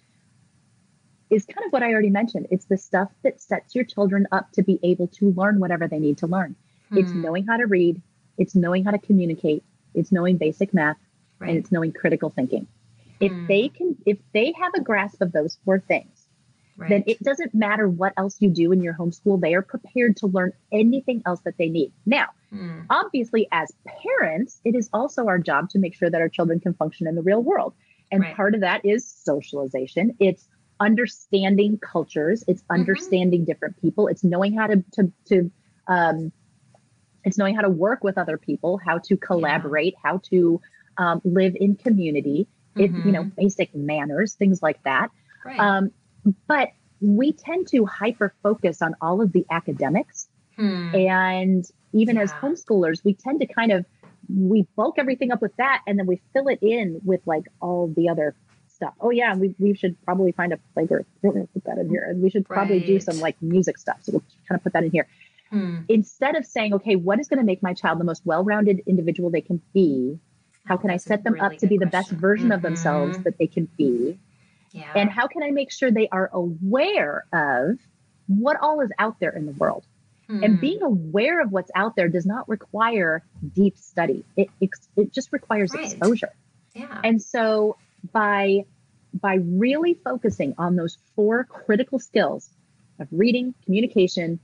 is kind of what I already mentioned. It's the stuff that sets your children up to be able to learn whatever they need to learn. It's Hmm. knowing how to read, it's knowing how to communicate, it's knowing basic math, Right. and it's knowing critical thinking. If Hmm. they can, if they have a grasp of those four things, Right. then it doesn't matter what else you do in your homeschool. They are prepared to learn anything else that they need. Now, Hmm. obviously, as parents, it is also our job to make sure that our children can function in the real world. And Right. part of that is socialization. It's understanding cultures. It's understanding different people. It's knowing how to, to, to, um, it's knowing how to work with other people, how to collaborate, how to um, live in community. It, you know, Mhm. basic manners, things like that. Right. Um, but we tend to hyper focus on all of the academics. Hmm. And even as Yeah. homeschoolers, we tend to kind of, we bulk everything up with that, and then we fill it in with like all the other stuff. Oh yeah, we, we should probably find a playground. We're going to put that in here. And we should probably do Right. some like music stuff. So we'll kind of put that in here. Hmm. Instead of saying, okay, what is going to make my child the most well-rounded individual they can be? How Oh, can I that's a set them really up to good be the best question. version of themselves Mhm. that they can be? Yeah. And how can I make sure they are aware of what all is out there in the world? Hmm. And being aware of what's out there does not require deep study. It, it, it just requires Right. exposure. Yeah. And so by, by really focusing on those four critical skills of reading, communication,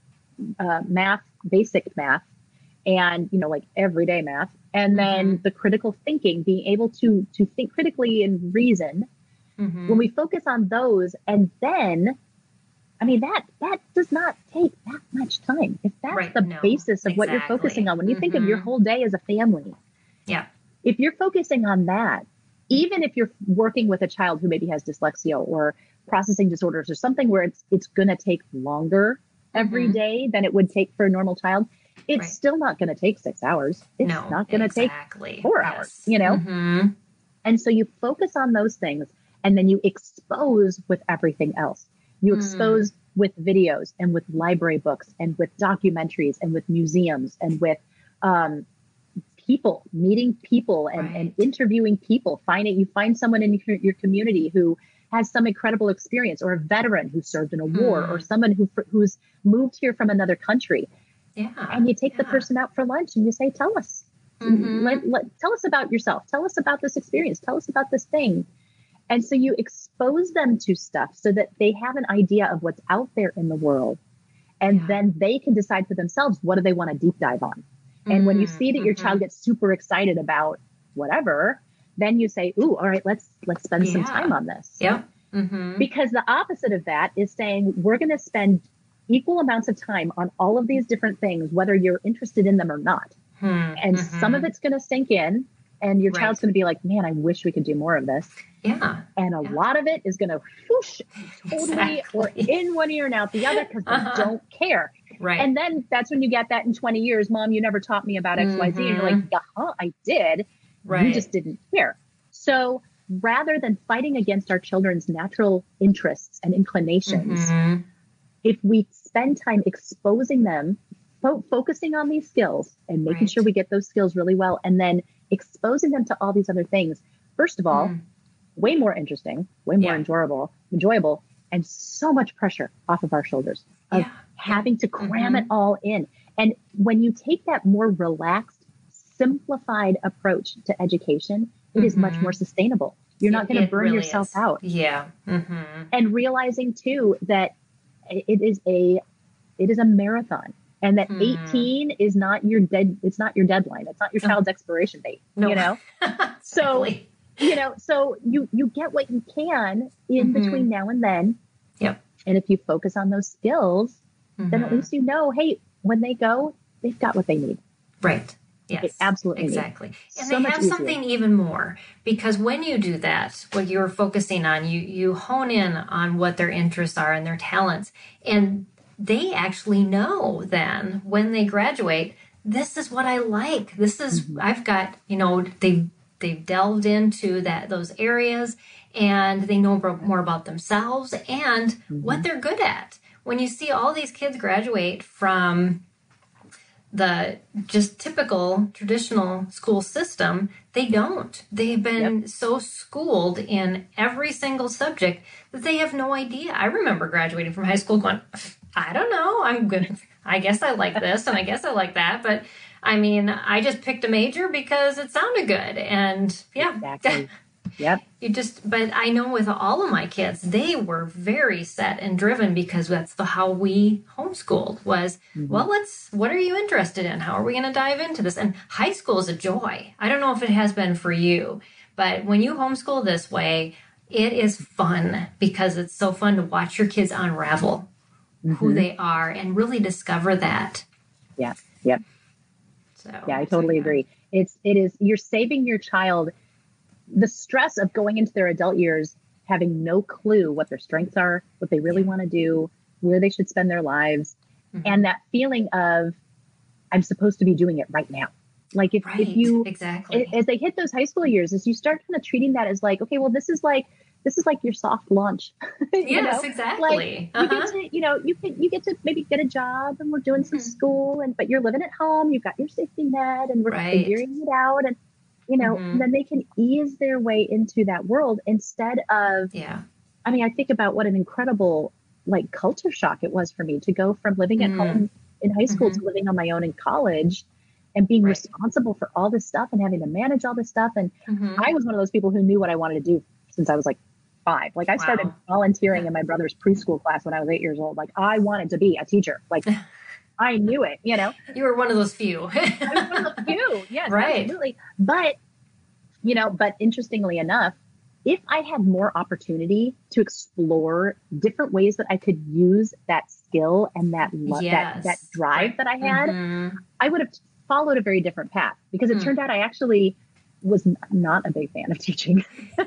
uh, math, basic math, and, you know, like everyday math, and then Mhm. the critical thinking, being able to, to think critically and reason, Mhm. when we focus on those, and then, I mean, that, that does not take that much time. If that's Right. the No, basis of what you're exactly. focusing on, when you think of your Mhm. whole day as a family, Yeah. if you're focusing on that, even if you're working with a child who maybe has dyslexia or processing disorders or something where it's, it's going to take longer every Mhm. day than it would take for a normal child, it's Right. still not going to take six hours. It's No. not going to take Exactly. four Yes. hours, you know? Mhm. And so you focus on those things, and then you expose with everything else. You Hmm. expose with videos and with library books and with documentaries and with museums and with um, people, meeting people and, and Right. interviewing people. Find it, you find someone in your, your community who has some incredible experience, or a veteran who served in a war, Hmm. or someone who who's moved here from another country. Yeah. And you take the Yeah. person out for lunch and you say, tell us, Mhm. let, let, tell us about yourself. Tell us about this experience. Tell us about this thing. And so you expose them to stuff so that they have an idea of what's out there in the world. And Yeah. then they can decide for themselves, what do they want to deep dive on? And when you Mm. see that your Mhm. child gets super excited about whatever, then you say, ooh, all right, let's, let's spend some Yeah. time on this. Yep. Mhm. Because the opposite of that is saying, we're going to spend equal amounts of time on all of these different things, whether you're interested in them or not. Hmm. And some of Mhm. it's going to sink in, and your Right. child's going to be like, man, I wish we could do more of this. Yeah. And a Yeah. lot of it is going to whoosh totally or Exactly. in one ear and out the other, because they Uh-huh. don't care. Right. And then that's when you get that in twenty years, Mom, you never taught me about X, Y, Z. And you're like, Mhm. yeah, I did. Right. You just didn't care. So rather than fighting against our children's natural interests and inclinations, Mhm. if we spend time exposing them, fo- focusing on these skills and making Right. sure we get those skills really well, and then exposing them to all these other things, first of all, Mm. way more interesting, way more Yeah. enjoyable, enjoyable, and so much pressure off of our shoulders of Yeah. having to cram mm-hmm. it all in. And when you take that more relaxed, simplified approach to education, it mm-hmm. is much more sustainable. You're not going to burn really yourself is. out. Yeah. Mm-hmm. And realizing too that it is a it is a marathon, and that mm. eighteen is not your dead. It's not your deadline. It's not your child's expiration date. No. You know. So you know. So you you get what you can in mm-hmm. between now and then. Yep. And if you focus on those skills, mm-hmm. then at least you know, hey, when they go, they've got what they need. Right. Yes, they absolutely. Exactly. Need. And so they have something even more, because when you do that, what you're focusing on, you, you hone in on what their interests are and their talents. And they actually know then when they graduate, this is what I like. This is, mm-hmm. I've got, you know, they, they've delved into that, those areas, and they know more about themselves and mm-hmm. what they're good at. When you see all these kids graduate from the just typical traditional school system, they don't. They've been yep. so schooled in every single subject that they have no idea. I remember graduating from high school going, I don't know, I'm good. I guess I like this and I guess I like that. But I mean, I just picked a major because it sounded good. And yeah. Exactly. Yep. You just, but I know with all of my kids, they were very set and driven, because that's the how we homeschooled was, mm-hmm. well, let's, what are you interested in? How are we going to dive into this? And high school is a joy. I don't know if it has been for you, but when you homeschool this way, it is fun, because it's so fun to watch your kids unravel mm-hmm. who they are and really discover that. Yeah. Yep. So, yeah, I totally so, yeah. agree. It's, it is, you're saving your child the stress of going into their adult years, having no clue what their strengths are, what they really want to do, where they should spend their lives. Mm-hmm. And that feeling of, I'm supposed to be doing it right now. Like if, right, if you, exactly. as they hit those high school years, as you start kind of treating that as like, okay, well, this is like, this is like your soft launch. Yes, know? exactly. Like uh-huh. you get to, you know, you can, you get to maybe get a job, and we're doing some mm-hmm. school, and, but you're living at home, you've got your safety net, and we're right. figuring it out. And, you know, mm-hmm. then they can ease their way into that world instead of, yeah. I mean, I think about what an incredible like culture shock it was for me to go from living at mm-hmm. home in high school mm-hmm. to living on my own in college, and being right. responsible for all this stuff and having to manage all this stuff. And mm-hmm. I was one of those people who knew what I wanted to do since I was like five. Like I wow. started volunteering yeah. in my brother's preschool class when I was eight years old. Like I wanted to be a teacher. Like I knew it, you know. You were one of those few. I was one of the few, yes, right. absolutely. But, you know, but interestingly enough, if I had more opportunity to explore different ways that I could use that skill and that lo- yes. that, that drive that I had, mm-hmm. I would have followed a very different path, because it mm. turned out I actually was n- not a big fan of teaching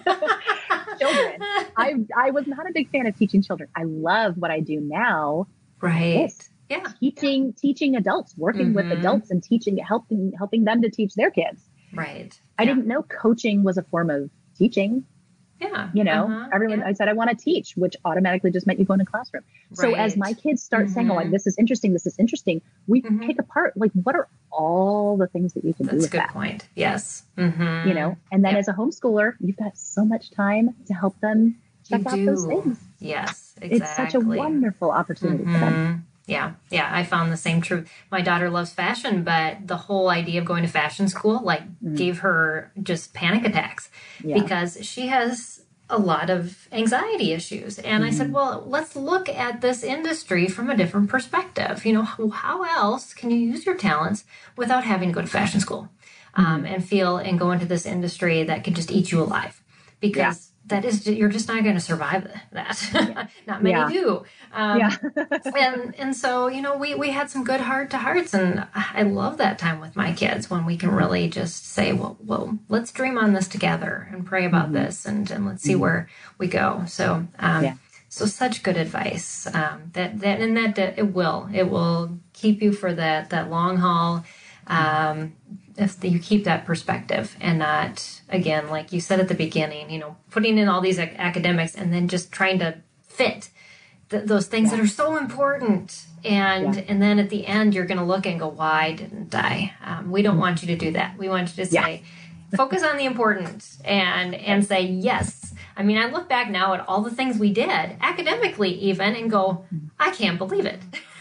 children. I I was not a big fan of teaching children. I love what I do now. Right. Yes. Yeah. Teaching, teaching adults, working mm-hmm. with adults and teaching, helping, helping them to teach their kids. Right. I yeah. didn't know coaching was a form of teaching. Yeah. You know, uh-huh. everyone, yeah. I said, I want to teach, which automatically just meant you go in a classroom. So right. as my kids start mm-hmm. saying, oh, like, this is interesting, this is interesting, we mm-hmm. pick apart, like, what are all the things that you can That's do with a good that? point. Yes. Mm-hmm. You know, and then yep. as a homeschooler, you've got so much time to help them check you out do. those things. Yes, exactly. It's such a wonderful opportunity mm-hmm. for them. Yeah, yeah, I found the same truth. My daughter loves fashion, but the whole idea of going to fashion school, like, mm. gave her just panic attacks yeah. because she has a lot of anxiety issues. And mm-hmm. I said, well, let's look at this industry from a different perspective. You know, how else can you use your talents without having to go to fashion school um, mm-hmm. and feel and go into this industry that could just eat you alive? Because yeah. that is, you're just not going to survive that. Yeah. Not many yeah. do. Um, yeah. and, and so, you know, we, we had some good heart to hearts, and I love that time with my kids when we can really just say, well, well, let's dream on this together and pray about mm-hmm. this, and, and let's see mm-hmm. where we go. So, um, yeah. so such good advice, um, that, that, and that, that it will, it will keep you for that, that long haul. Um, if you keep that perspective and not, again, like you said at the beginning, you know, putting in all these ac- academics and then just trying to fit th- those things yeah. that are so important. And yeah. and then at the end, you're going to look and go, why didn't I? Um, we don't want you to do that. We want you to say, yeah. focus on the important and, and say, yes. I mean, I look back now at all the things we did, academically even, and go, I can't believe it.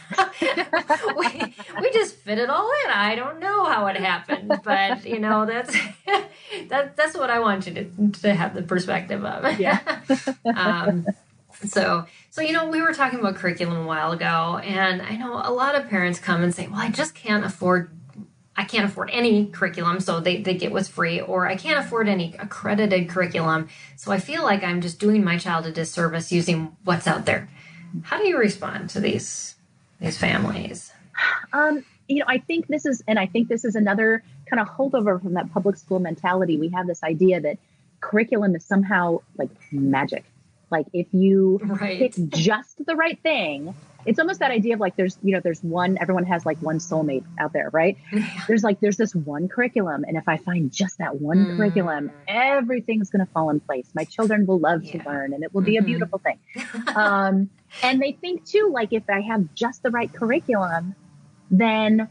we, we just fit it all in. I don't know how it happened, but you know, that's, that, that's what I want you to, to have the perspective of. Yeah. um, so, so, you know, we were talking about curriculum a while ago, and I know a lot of parents come and say, well, I just can't afford I can't afford any curriculum, so they, they get what's free, or I can't afford any accredited curriculum, so I feel like I'm just doing my child a disservice using what's out there. How do you respond to these these families? Um, you know, I think this is, and I think this is another kind of holdover from that public school mentality. We have this idea that curriculum is somehow like magic. Like if you right. pick just the right thing, it's almost that idea of like, there's, you know, there's one, everyone has like one soulmate out there, right? Yeah. There's like, there's this one curriculum. And if I find just that one mm. curriculum, everything's going to fall in place. My children will love yeah. to learn, and it will be mm-hmm. a beautiful thing. um, and they think too, like if I have just the right curriculum, then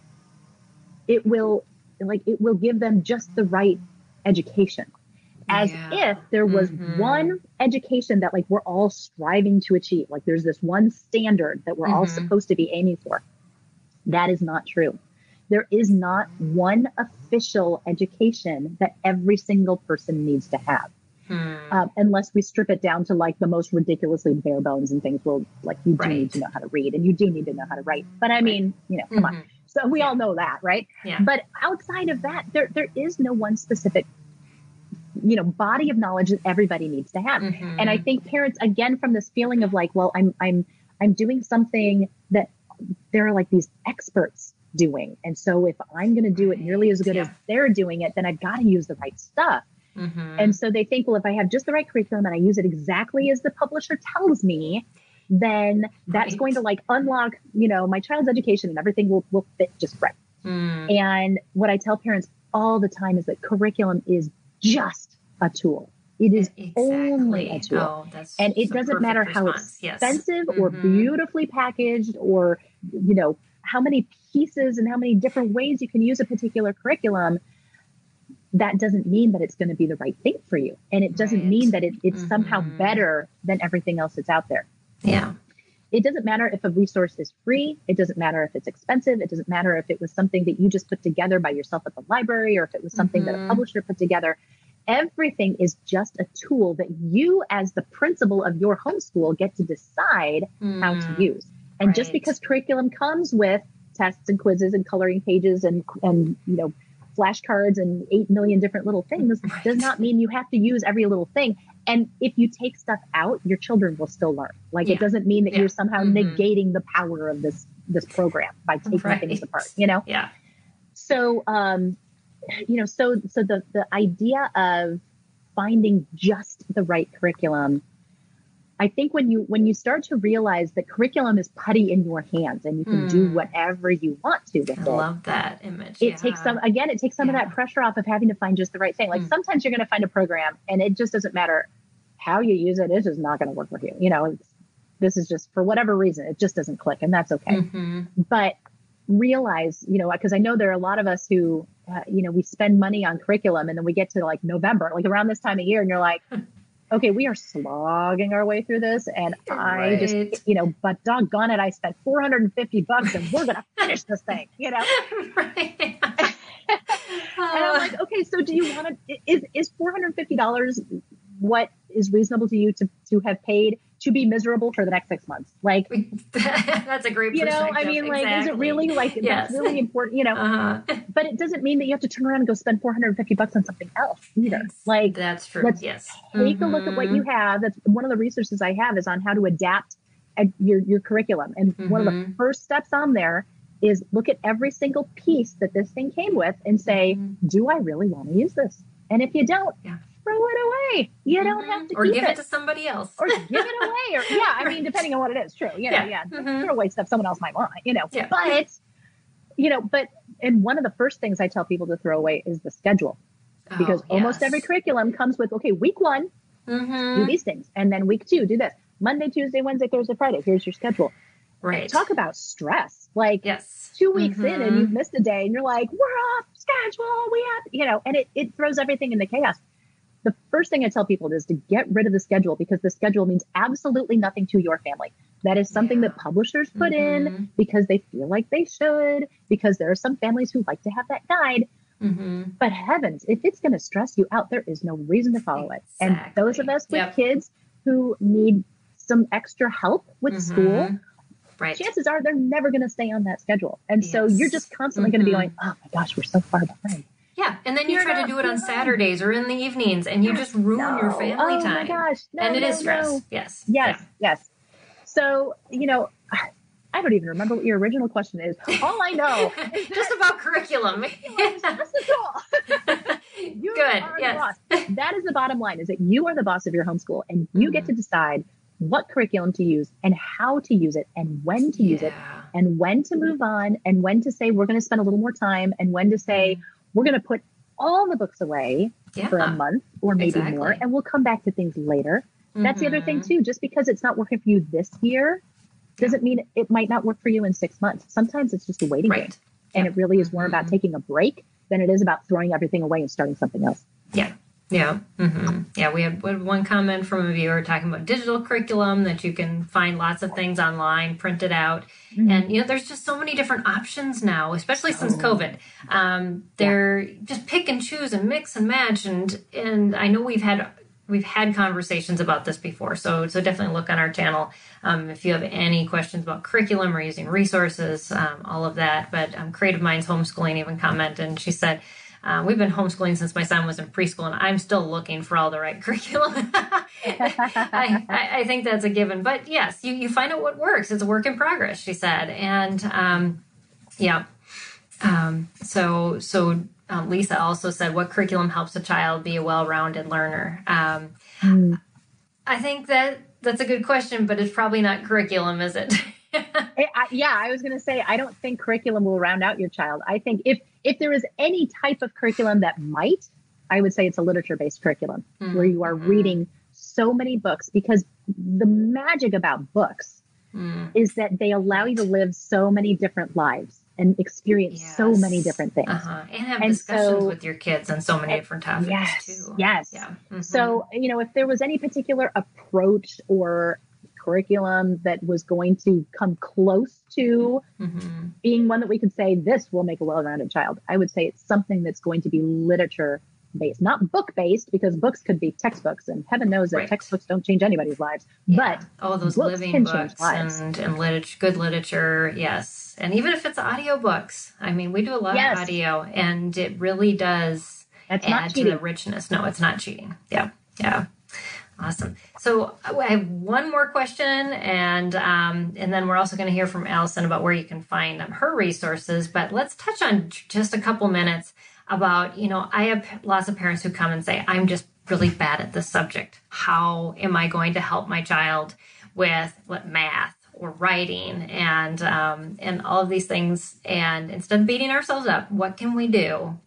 it will like, it will give them just the right education. As yeah. if there was mm-hmm. one education that like we're all striving to achieve. Like there's this one standard that we're mm-hmm. all supposed to be aiming for. That is not true. There is not one official education that every single person needs to have. Hmm. Um, unless we strip it down to like the most ridiculously bare bones and things. Well, like you do right. need to know how to read, and you do need to know how to write. But I mean, you know, come mm-hmm. on. So we yeah. all know that, right? Yeah. But outside of that, there there is no one specific you know, body of knowledge that everybody needs to have. Mm-hmm. And I think parents, again, from this feeling of like, well, I'm, I'm, I'm doing something that there are like these experts doing. And so if I'm going to do it nearly as good yeah. as they're doing it, then I've got to use the right stuff. Mm-hmm. And so they think, well, if I have just the right curriculum and I use it exactly as the publisher tells me, then that's right. going to like unlock, you know, my child's education and everything will, will fit just right. Mm. And what I tell parents all the time is that curriculum is just a tool. It is exactly. only a tool. Oh, that's and it doesn't matter response. How expensive yes. or mm-hmm. beautifully packaged or, you know, how many pieces and how many different ways you can use a particular curriculum. That doesn't mean that it's going to be the right thing for you. And it doesn't right. mean that it, it's mm-hmm. somehow better than everything else that's out there. Yeah. It doesn't matter if a resource is free. It doesn't matter if it's expensive. It doesn't matter if it was something that you just put together by yourself at the library or if it was something mm-hmm. that a publisher put together. Everything is just a tool that you as the principal of your homeschool get to decide mm. how to use. And right. just because curriculum comes with tests and quizzes and coloring pages and, and you know, flashcards and eight million different little things right. does not mean you have to use every little thing. And if you take stuff out, your children will still learn. Like yeah. it doesn't mean that yeah. you're somehow mm-hmm. negating the power of this, this program by taking right. things apart, you know? Yeah. So, um, you know, so, so the, the idea of finding just the right curriculum, I think when you, when you start to realize that curriculum is putty in your hands and you can mm. do whatever you want to with I it. I love that image. It yeah. takes some, again, it takes some yeah. of that pressure off of having to find just the right thing. Like mm. sometimes you're going to find a program and it just doesn't matter how you use it. It's just not going to work for you. You know, it's, this is just for whatever reason, it just doesn't click, and that's okay. Mm-hmm. But realize, you know, because I know there are a lot of us who, uh, you know, we spend money on curriculum and then we get to like November, like around this time of year, and you're like, okay, we are slogging our way through this. And right. I just, you know, but doggone it, I spent four hundred fifty bucks and we're going to finish this thing, you know? Right. And I'm like, okay, so do you want to, is, is four hundred fifty dollars what is reasonable to you to, to have paid to be miserable for the next six months? Like, that's a great, you know, I mean, like, exactly. Is it really like, yes. that's really important, you know, uh-huh. but it doesn't mean that you have to turn around and go spend four hundred fifty bucks on something else either. Like, that's true. Let's yes. take mm-hmm. a look at what you have. That's one of the resources I have is on how to adapt your, your curriculum. And mm-hmm. one of the first steps on there is look at every single piece that this thing came with and say, mm-hmm. do I really want to use this? And if you don't, yeah. throw it away. You don't mm-hmm. have to or keep give it. it to somebody else, or give it away. Or yeah, I mean, depending on what it is, true. You know, yeah, yeah. Mm-hmm. throw away stuff someone else might want. You know, yeah. but you know, but and one of the first things I tell people to throw away is the schedule, because oh, almost yes. every curriculum comes with okay, week one, mm-hmm. do these things, and then week two, do this. Monday, Tuesday, Wednesday, Thursday, Friday. Here's your schedule. Right. Talk about stress. Like yes. two weeks mm-hmm. in and you've missed a day, and you're like, we're off schedule. We have, you know, and it it throws everything into chaos. The first thing I tell people is to get rid of the schedule, because the schedule means absolutely nothing to your family. That is something Yeah. that publishers put Mhm. in because they feel like they should, because there are some families who like to have that guide. Mm-hmm. But heavens, if it's going to stress you out, there is no reason to follow it. And Exactly. those of us with Yep. kids who need some extra help with Mhm. school, Right. chances are they're never going to stay on that schedule. And so Yes. you're just constantly going to be Mhm. going, oh my gosh, we're so far behind. Yeah, and then you You're try to not do it on behind. Saturdays or in the evenings, and you just ruin your No. family oh time. my gosh. No, and it no, is stress. no. Yes. Yes, yes. So, you know, I don't even remember what your original question is. All I know is just about curriculum. That's the goal. You Good. are Yes. the boss. That is the bottom line, is that you are the boss of your homeschool, and you Mhm. get to decide what curriculum to use and how to use it and when to use it Yeah. and when to move on and when to say we're going to spend a little more time and when to say Mhm. we're going to put all the books away Yeah. for a month or maybe Exactly. more, and we'll come back to things later. That's the other thing Mhm. too. Just because it's not working for you this year doesn't mean it might not work for you in six months. Sometimes it's just a waiting game. Right. And Yeah. it really is more about Mhm. taking a break than it is about throwing everything away and starting something else. Yeah. Yeah. hmm Yeah. We had we had one comment from a viewer talking about digital curriculum, that you can find lots of things online, printed out. Mhm. And, you know, there's just so many different options now, especially since Oh. COVID. Um, they're just pick and choose and mix and match. And, and I know we've had, we've had conversations about this before. So, so definitely look on our channel. Um, if you have any questions about curriculum or using resources, um, all of that. But um, Creative Minds Homeschooling even commented, and she said, Uh, we've been homeschooling since my son was in preschool, and I'm still looking for all the right curriculum. I, I, I think that's a given. But yes, you, you find out what works. It's a work in progress, she said. And um, yeah. Um, so so um, Lisa also said, what curriculum helps a child be a well-rounded learner? Um, Mm. I think that that's a good question, but it's probably not curriculum, is it? I, I, yeah, I was going to say, I don't think curriculum will round out your child. I think if if there is any type of curriculum that might, I would say it's a literature-based curriculum Mm-hmm. where you are reading so many books, because the magic about books Mm. is that they allow you to live so many different lives and experience so Yes. many different things. Uh-huh. And have And discussions so- with your kids on so many different topics Yes, too. yes. Yeah. Mhm. So, you know, if there was any particular approach or curriculum that was going to come close to Mhm. being one that we could say this will make a well-rounded child, I would say it's something that's going to be literature based, not book based, because books could be textbooks, and heaven knows that Right. textbooks don't change anybody's lives. Yeah. But oh, those books living can change books lives. and and literature, good literature, yes. And even if it's audiobooks, I mean, we do a lot Yes. of audio, and it really does that's add not to cheating. the richness. No, it's not cheating. Yeah, yeah. Awesome. So I have one more question, and um, and then we're also going to hear from Allison about where you can find um, her resources. But let's touch on j- just a couple minutes about, you know, I have lots of parents who come and say, I'm just really bad at this subject. How am I going to help my child with what, math or writing and um, and all of these things? And instead of beating ourselves up, what can we do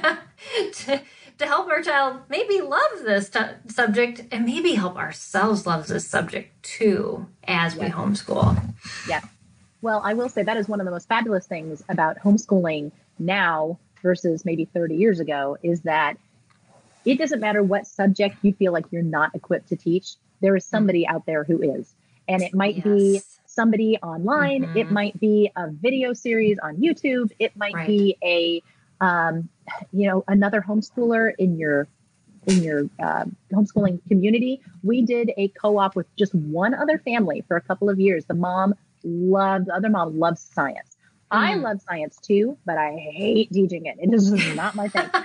to to help our child maybe love this t- subject, and maybe help ourselves love this subject too as we Yeah. homeschool? Yeah. Well, I will say that is one of the most fabulous things about homeschooling now versus maybe thirty years ago, is that it doesn't matter what subject you feel like you're not equipped to teach. There is somebody out there who is. And it might be Yes. somebody online. Mhm. It might be a video series on YouTube. It might Right. be a, um, you know, another homeschooler in your in your uh, homeschooling community. We did a co-op with just one other family for a couple of years. The mom loved, the other mom loves science. I Mm. love science too, but I hate teaching it. It is just not my thing.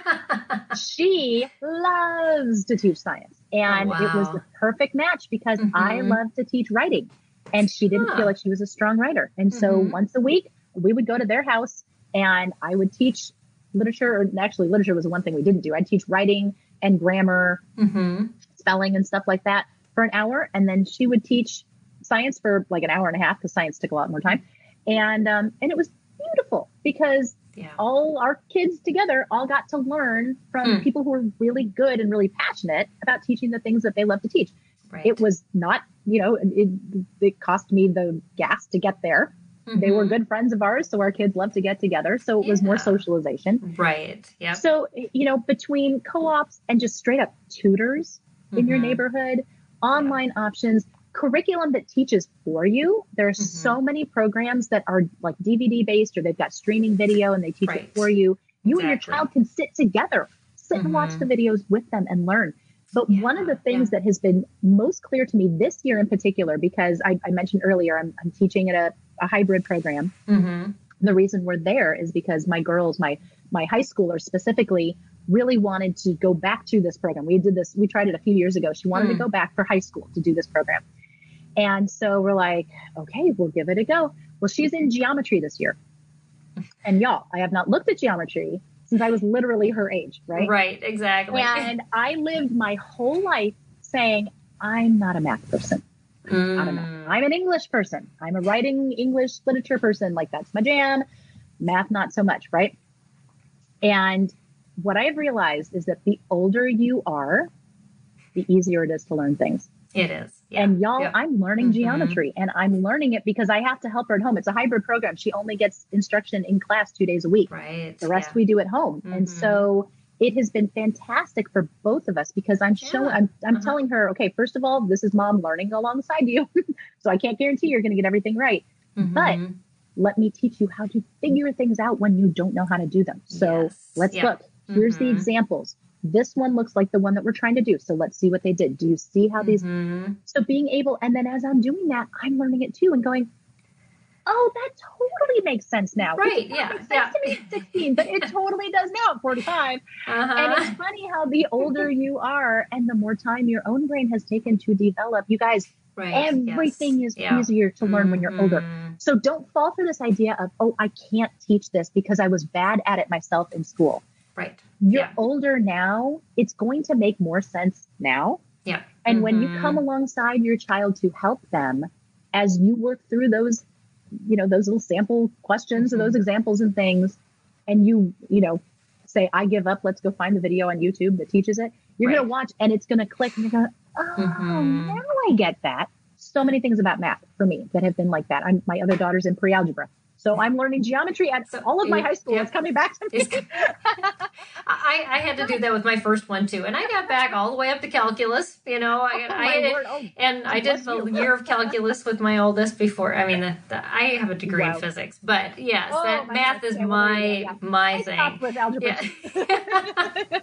She loves to teach science. And Oh, it was wow. the perfect match because I Mhm. love to teach writing. And she didn't Huh. feel like she was a strong writer. And so Mhm. once a week, we would go to their house and I would teach literature, or actually literature was the one thing we didn't do. I'd teach writing and grammar, Mhm. spelling and stuff like that for an hour. And then she would teach science for like an hour and a half, because science took a lot more time. And, um, and it was beautiful because Yeah. all our kids together all got to learn from Hmm. people who were really good and really passionate about teaching the things that they love to teach. Right. It was not, you know, it, it cost me the gas to get there. They were Mhm. good friends of ours, so our kids loved to get together. So it was more Yeah. socialization. Right. Yep. So, you know, between co-ops and just straight up tutors in your Mhm. neighborhood, online options, curriculum that teaches for you. There are mm-hmm. so many programs that are like D V D based, or they've got streaming video and they teach right. it for you. You exactly. and your child can sit together, sit mm-hmm. and watch the videos with them and learn. But yeah, one of the things yeah. that has been most clear to me this year in particular, because I, I mentioned earlier, I'm, I'm teaching at a, a hybrid program. Mm-hmm. The reason we're there is because my girls, my my high schoolers specifically, really wanted to go back to this program. We did this, we tried it a few years ago. She wanted mm. to go back for high school to do this program. And so we're like, okay, we'll give it a go. Well, she's in geometry this year. And y'all, I have not looked at geometry since I was literally her age, right? Right, exactly. And I lived my whole life saying, I'm not a math person. Mm. Not a math. I'm an English person. I'm a writing English literature person. Like, that's my jam. Math, not so much, right? And what I've realized is that the older you are, the easier it is to learn things. It is. Yeah. And y'all, yep. I'm learning mm-hmm. geometry, and I'm learning it because I have to help her at home. It's a hybrid program. She only gets instruction in class two days a week. Right. The rest yeah. we do at home. Mm-hmm. And so it has been fantastic for both of us, because I'm yeah. showing, I'm, I'm uh-huh. telling her, okay, first of all, this is mom learning alongside you. So I can't guarantee you're going to get everything right. Mm-hmm. But let me teach you how to figure things out when you don't know how to do them. So yes. let's yeah. look. Here's mm-hmm. the examples. This one looks like the one that we're trying to do. So let's see what they did. Do you see how these, mm-hmm. so being able, and then as I'm doing that, I'm learning it too and going, oh, that totally makes sense now. Right. It yeah. makes sense yeah. to me at sixteen, but it totally does now at forty-five. Uh-huh. And it's funny how the older you are and the more time your own brain has taken to develop, you guys, right. everything yes. is yeah. easier to learn mm-hmm. when you're older. So don't fall for this idea of, oh, I can't teach this because I was bad at it myself in school. Right. You're yeah. older now. It's going to make more sense now. Yeah. And mm-hmm. when you come alongside your child to help them as you work through those, you know, those little sample questions mm-hmm. or those examples and things, and you, you know, say, I give up, let's go find the video on YouTube that teaches it. You're right. going to watch and it's going to click and you're going to, oh, mm-hmm. now I get that. So many things about math for me that have been like that. I'm, my other daughter's in pre-algebra. So I'm learning geometry, and so all of my high school yeah. is coming back to me. I, I had to do that with my first one too, and I got back all the way up to calculus. You know, I, oh, I did, oh, and I did the you. year of calculus with my oldest before. I mean, the, the, I have a degree wow. in physics, but yes, oh, that math is my yeah. my I thing. With algebra. Yeah.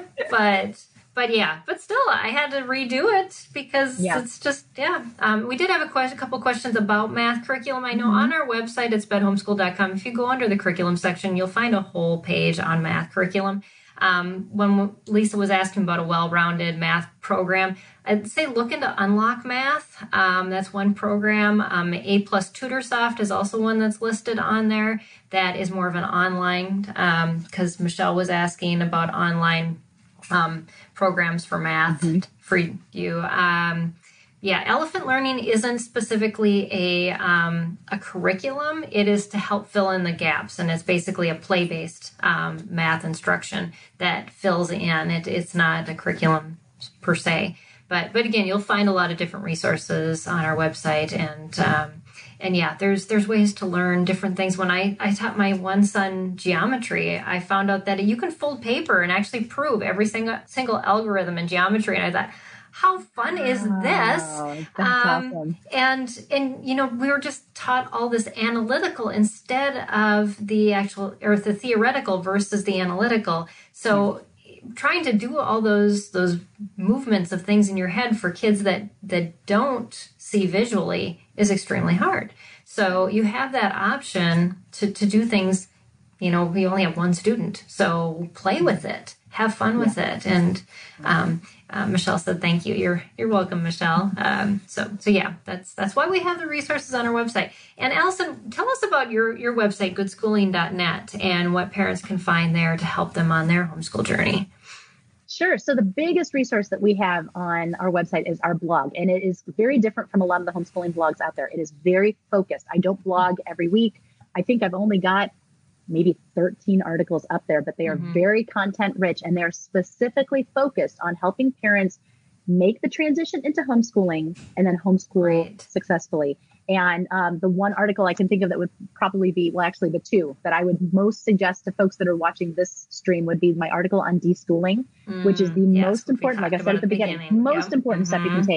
but. But yeah, but still, I had to redo it because yeah. it's just, yeah. Um, we did have a, question, a couple questions about math curriculum. I know mm-hmm. on our website, it's bed homeschool dot com. If you go under the curriculum section, you'll find a whole page on math curriculum. Um, when Lisa was asking about a well-rounded math program, I'd say look into Unlock Math. Um, that's one program. Um, A Plus TutorSoft is also one that's listed on there. That is more of an online, because um, Michelle was asking about online Um, programs for math mm-hmm. for you. Um, yeah, Elephant Learning isn't specifically a um, a curriculum. It is to help fill in the gaps, and it's basically a play-based um, math instruction that fills in. It, it's not a curriculum per se, but but again, you'll find a lot of different resources on our website, and um, And yeah, there's there's ways to learn different things. When I, I taught my one son geometry, I found out that you can fold paper and actually prove every single single algorithm in geometry. And I thought, how fun is this? Wow, that's um, awesome. And and you know, we were just taught all this analytical instead of the actual or the theoretical versus the analytical. So mm-hmm. trying to do all those those movements of things in your head for kids that that don't see visually is extremely hard. So you have that option to, to do things, you know, we only have one student, so play with it, have fun with yeah. it. And um, uh, Michelle said, thank you. You're you're welcome, Michelle. Um, so so yeah, that's that's why we have the resources on our website. And Allison, tell us about your, your website, good schooling dot net, and what parents can find there to help them on their homeschool journey. Sure. So the biggest resource that we have on our website is our blog, and it is very different from a lot of the homeschooling blogs out there. It is very focused. I don't blog every week. I think I've only got maybe thirteen articles up there, but they are mm-hmm. very content rich, and they're specifically focused on helping parents make the transition into homeschooling and then homeschool right. successfully. And um, the one article I can think of that would probably be, well, actually the two that I would most suggest to folks that are watching this stream would be my article on deschooling, mm, which is the yes, most important, like I said at the beginning, beginning. most yep. important mm-hmm. step you can take.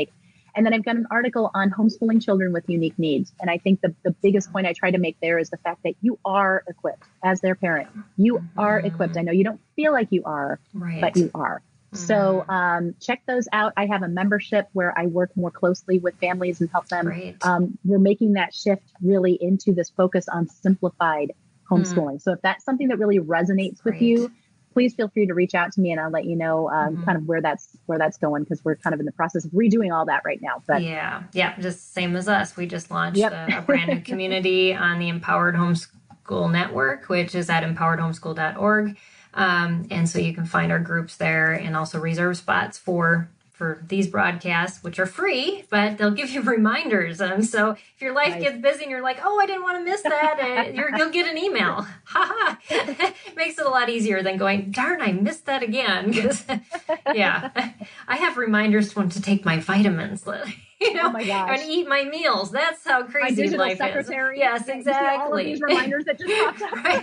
And then I've got an article on homeschooling children with unique needs. And I think the, the biggest point I try to make there is the fact that you are equipped as their parent. You mm-hmm. are equipped. I know you don't feel like you are, right. but you are. Mm-hmm. So um, check those out. I have a membership where I work more closely with families and help them. Um, we're making that shift really into this focus on simplified homeschooling. Mm. So if that's something that really resonates with Great. you, please feel free to reach out to me and I'll let you know um, mm-hmm. kind of where that's where that's going, because we're kind of in the process of redoing all that right now. But yeah, yeah, just same as us. We just launched yep. a, a brand new community on the Empowered Homeschool Network, which is at empowered homeschool dot org. Um, and so you can find our groups there and also reserve spots for for these broadcasts, which are free, but they'll give you reminders. Um, so if your life nice. gets busy and you're like, oh, I didn't want to miss that, uh, you're, you'll get an email. Ha ha. Makes it a lot easier than going, darn, I missed that again. Because, yeah, I have reminders when to take my vitamins. You know, oh my gosh. And eat my meals. That's how crazy my life secretary. is. Yes, exactly. All of these reminders that just popped up.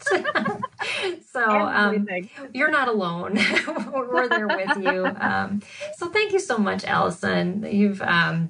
Right. So um, you're not alone. We're there with you. Um, so thank you so much, Allison. You've um,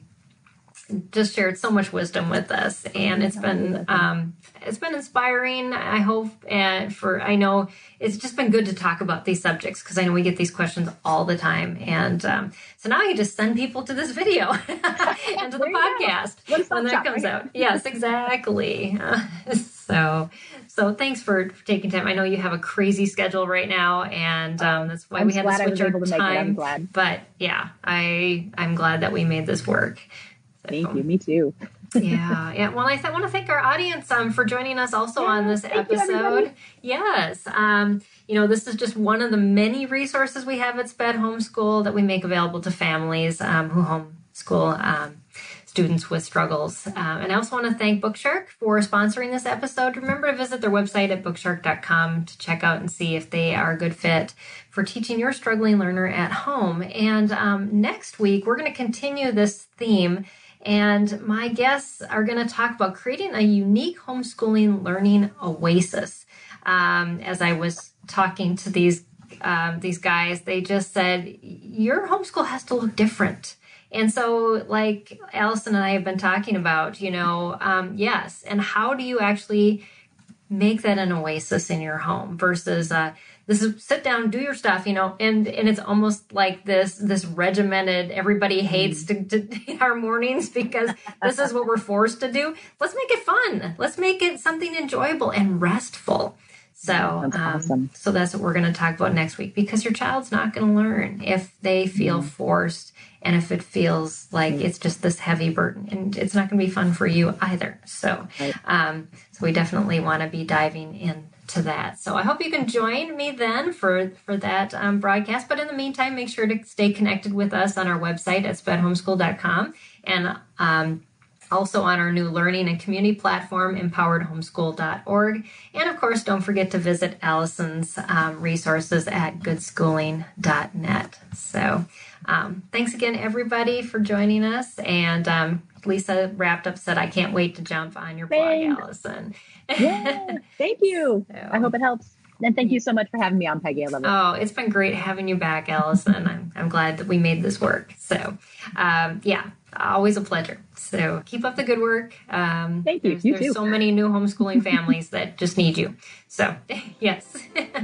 just shared so much wisdom with us, and it's been um, it's been inspiring. I hope, and for I know it's just been good to talk about these subjects, because I know we get these questions all the time, and um, so now you just send people to this video and to the podcast when that comes out. Yes, exactly. Uh, so, so thanks for, for taking time. I know you have a crazy schedule right now, and um, that's why I'm we had to switch our to time. I'm glad. But yeah, I I'm glad that we made this work. So, thank you. Me too. yeah, yeah. Well, I th- want to thank our audience um, for joining us also yeah, on this episode. You, yes. Um, you know, this is just one of the many resources we have at SPED Homeschool that we make available to families um, who homeschool um, students with struggles. Um, and I also want to thank Bookshark for sponsoring this episode. Remember to visit their website at bookshark dot com to check out and see if they are a good fit for teaching your struggling learner at home. And um, next week, we're going to continue this theme. And my guests are going to talk about creating a unique homeschooling learning oasis. Um, as I was talking to these um, these guys, they just said, your homeschool has to look different. And so, like Allison and I have been talking about, you know, um, yes, and how do you actually make that an oasis in your home versus uh, this is sit down, do your stuff, you know, and, and it's almost like this, this regimented, everybody hates to, to our mornings because this is what we're forced to do. Let's make it fun. Let's make it something enjoyable and restful. So, that's um, awesome. So that's what we're going to talk about next week, because your child's not going to learn if they feel mm-hmm. forced and if it feels like mm-hmm. it's just this heavy burden, and it's not going to be fun for you either. So, right. um, so we definitely want to be diving into that. So I hope you can join me then for, for that um, broadcast. But in the meantime, make sure to stay connected with us on our website at sped homeschool dot com and, um, also on our new learning and community platform, empowered homeschool dot org. And of course, don't forget to visit Allison's um, resources at good schooling dot net. So um, thanks again, everybody, for joining us. And um, Lisa wrapped up, said, I can't wait to jump on your Thanks. blog, Allison. Yeah, thank you. So, I hope it helps. And thank you so much for having me on, Peggy. I love it. Oh, it's been great having you back, Allison. I'm, I'm glad that we made this work. So, um, yeah, always a pleasure. So keep up the good work. Um, thank you. There's, you there's too. so many new homeschooling families that just need you. So, yes.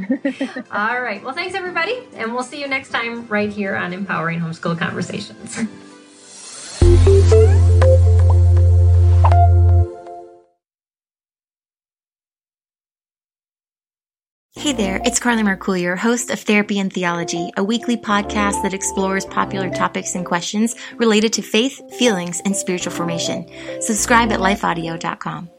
All right. Well, thanks, everybody. And we'll see you next time right here on Empowering Homeschool Conversations. Hey there, it's Carly Mercourier, host of Therapy and Theology, a weekly podcast that explores popular topics and questions related to faith, feelings, and spiritual formation. Subscribe at life audio dot com.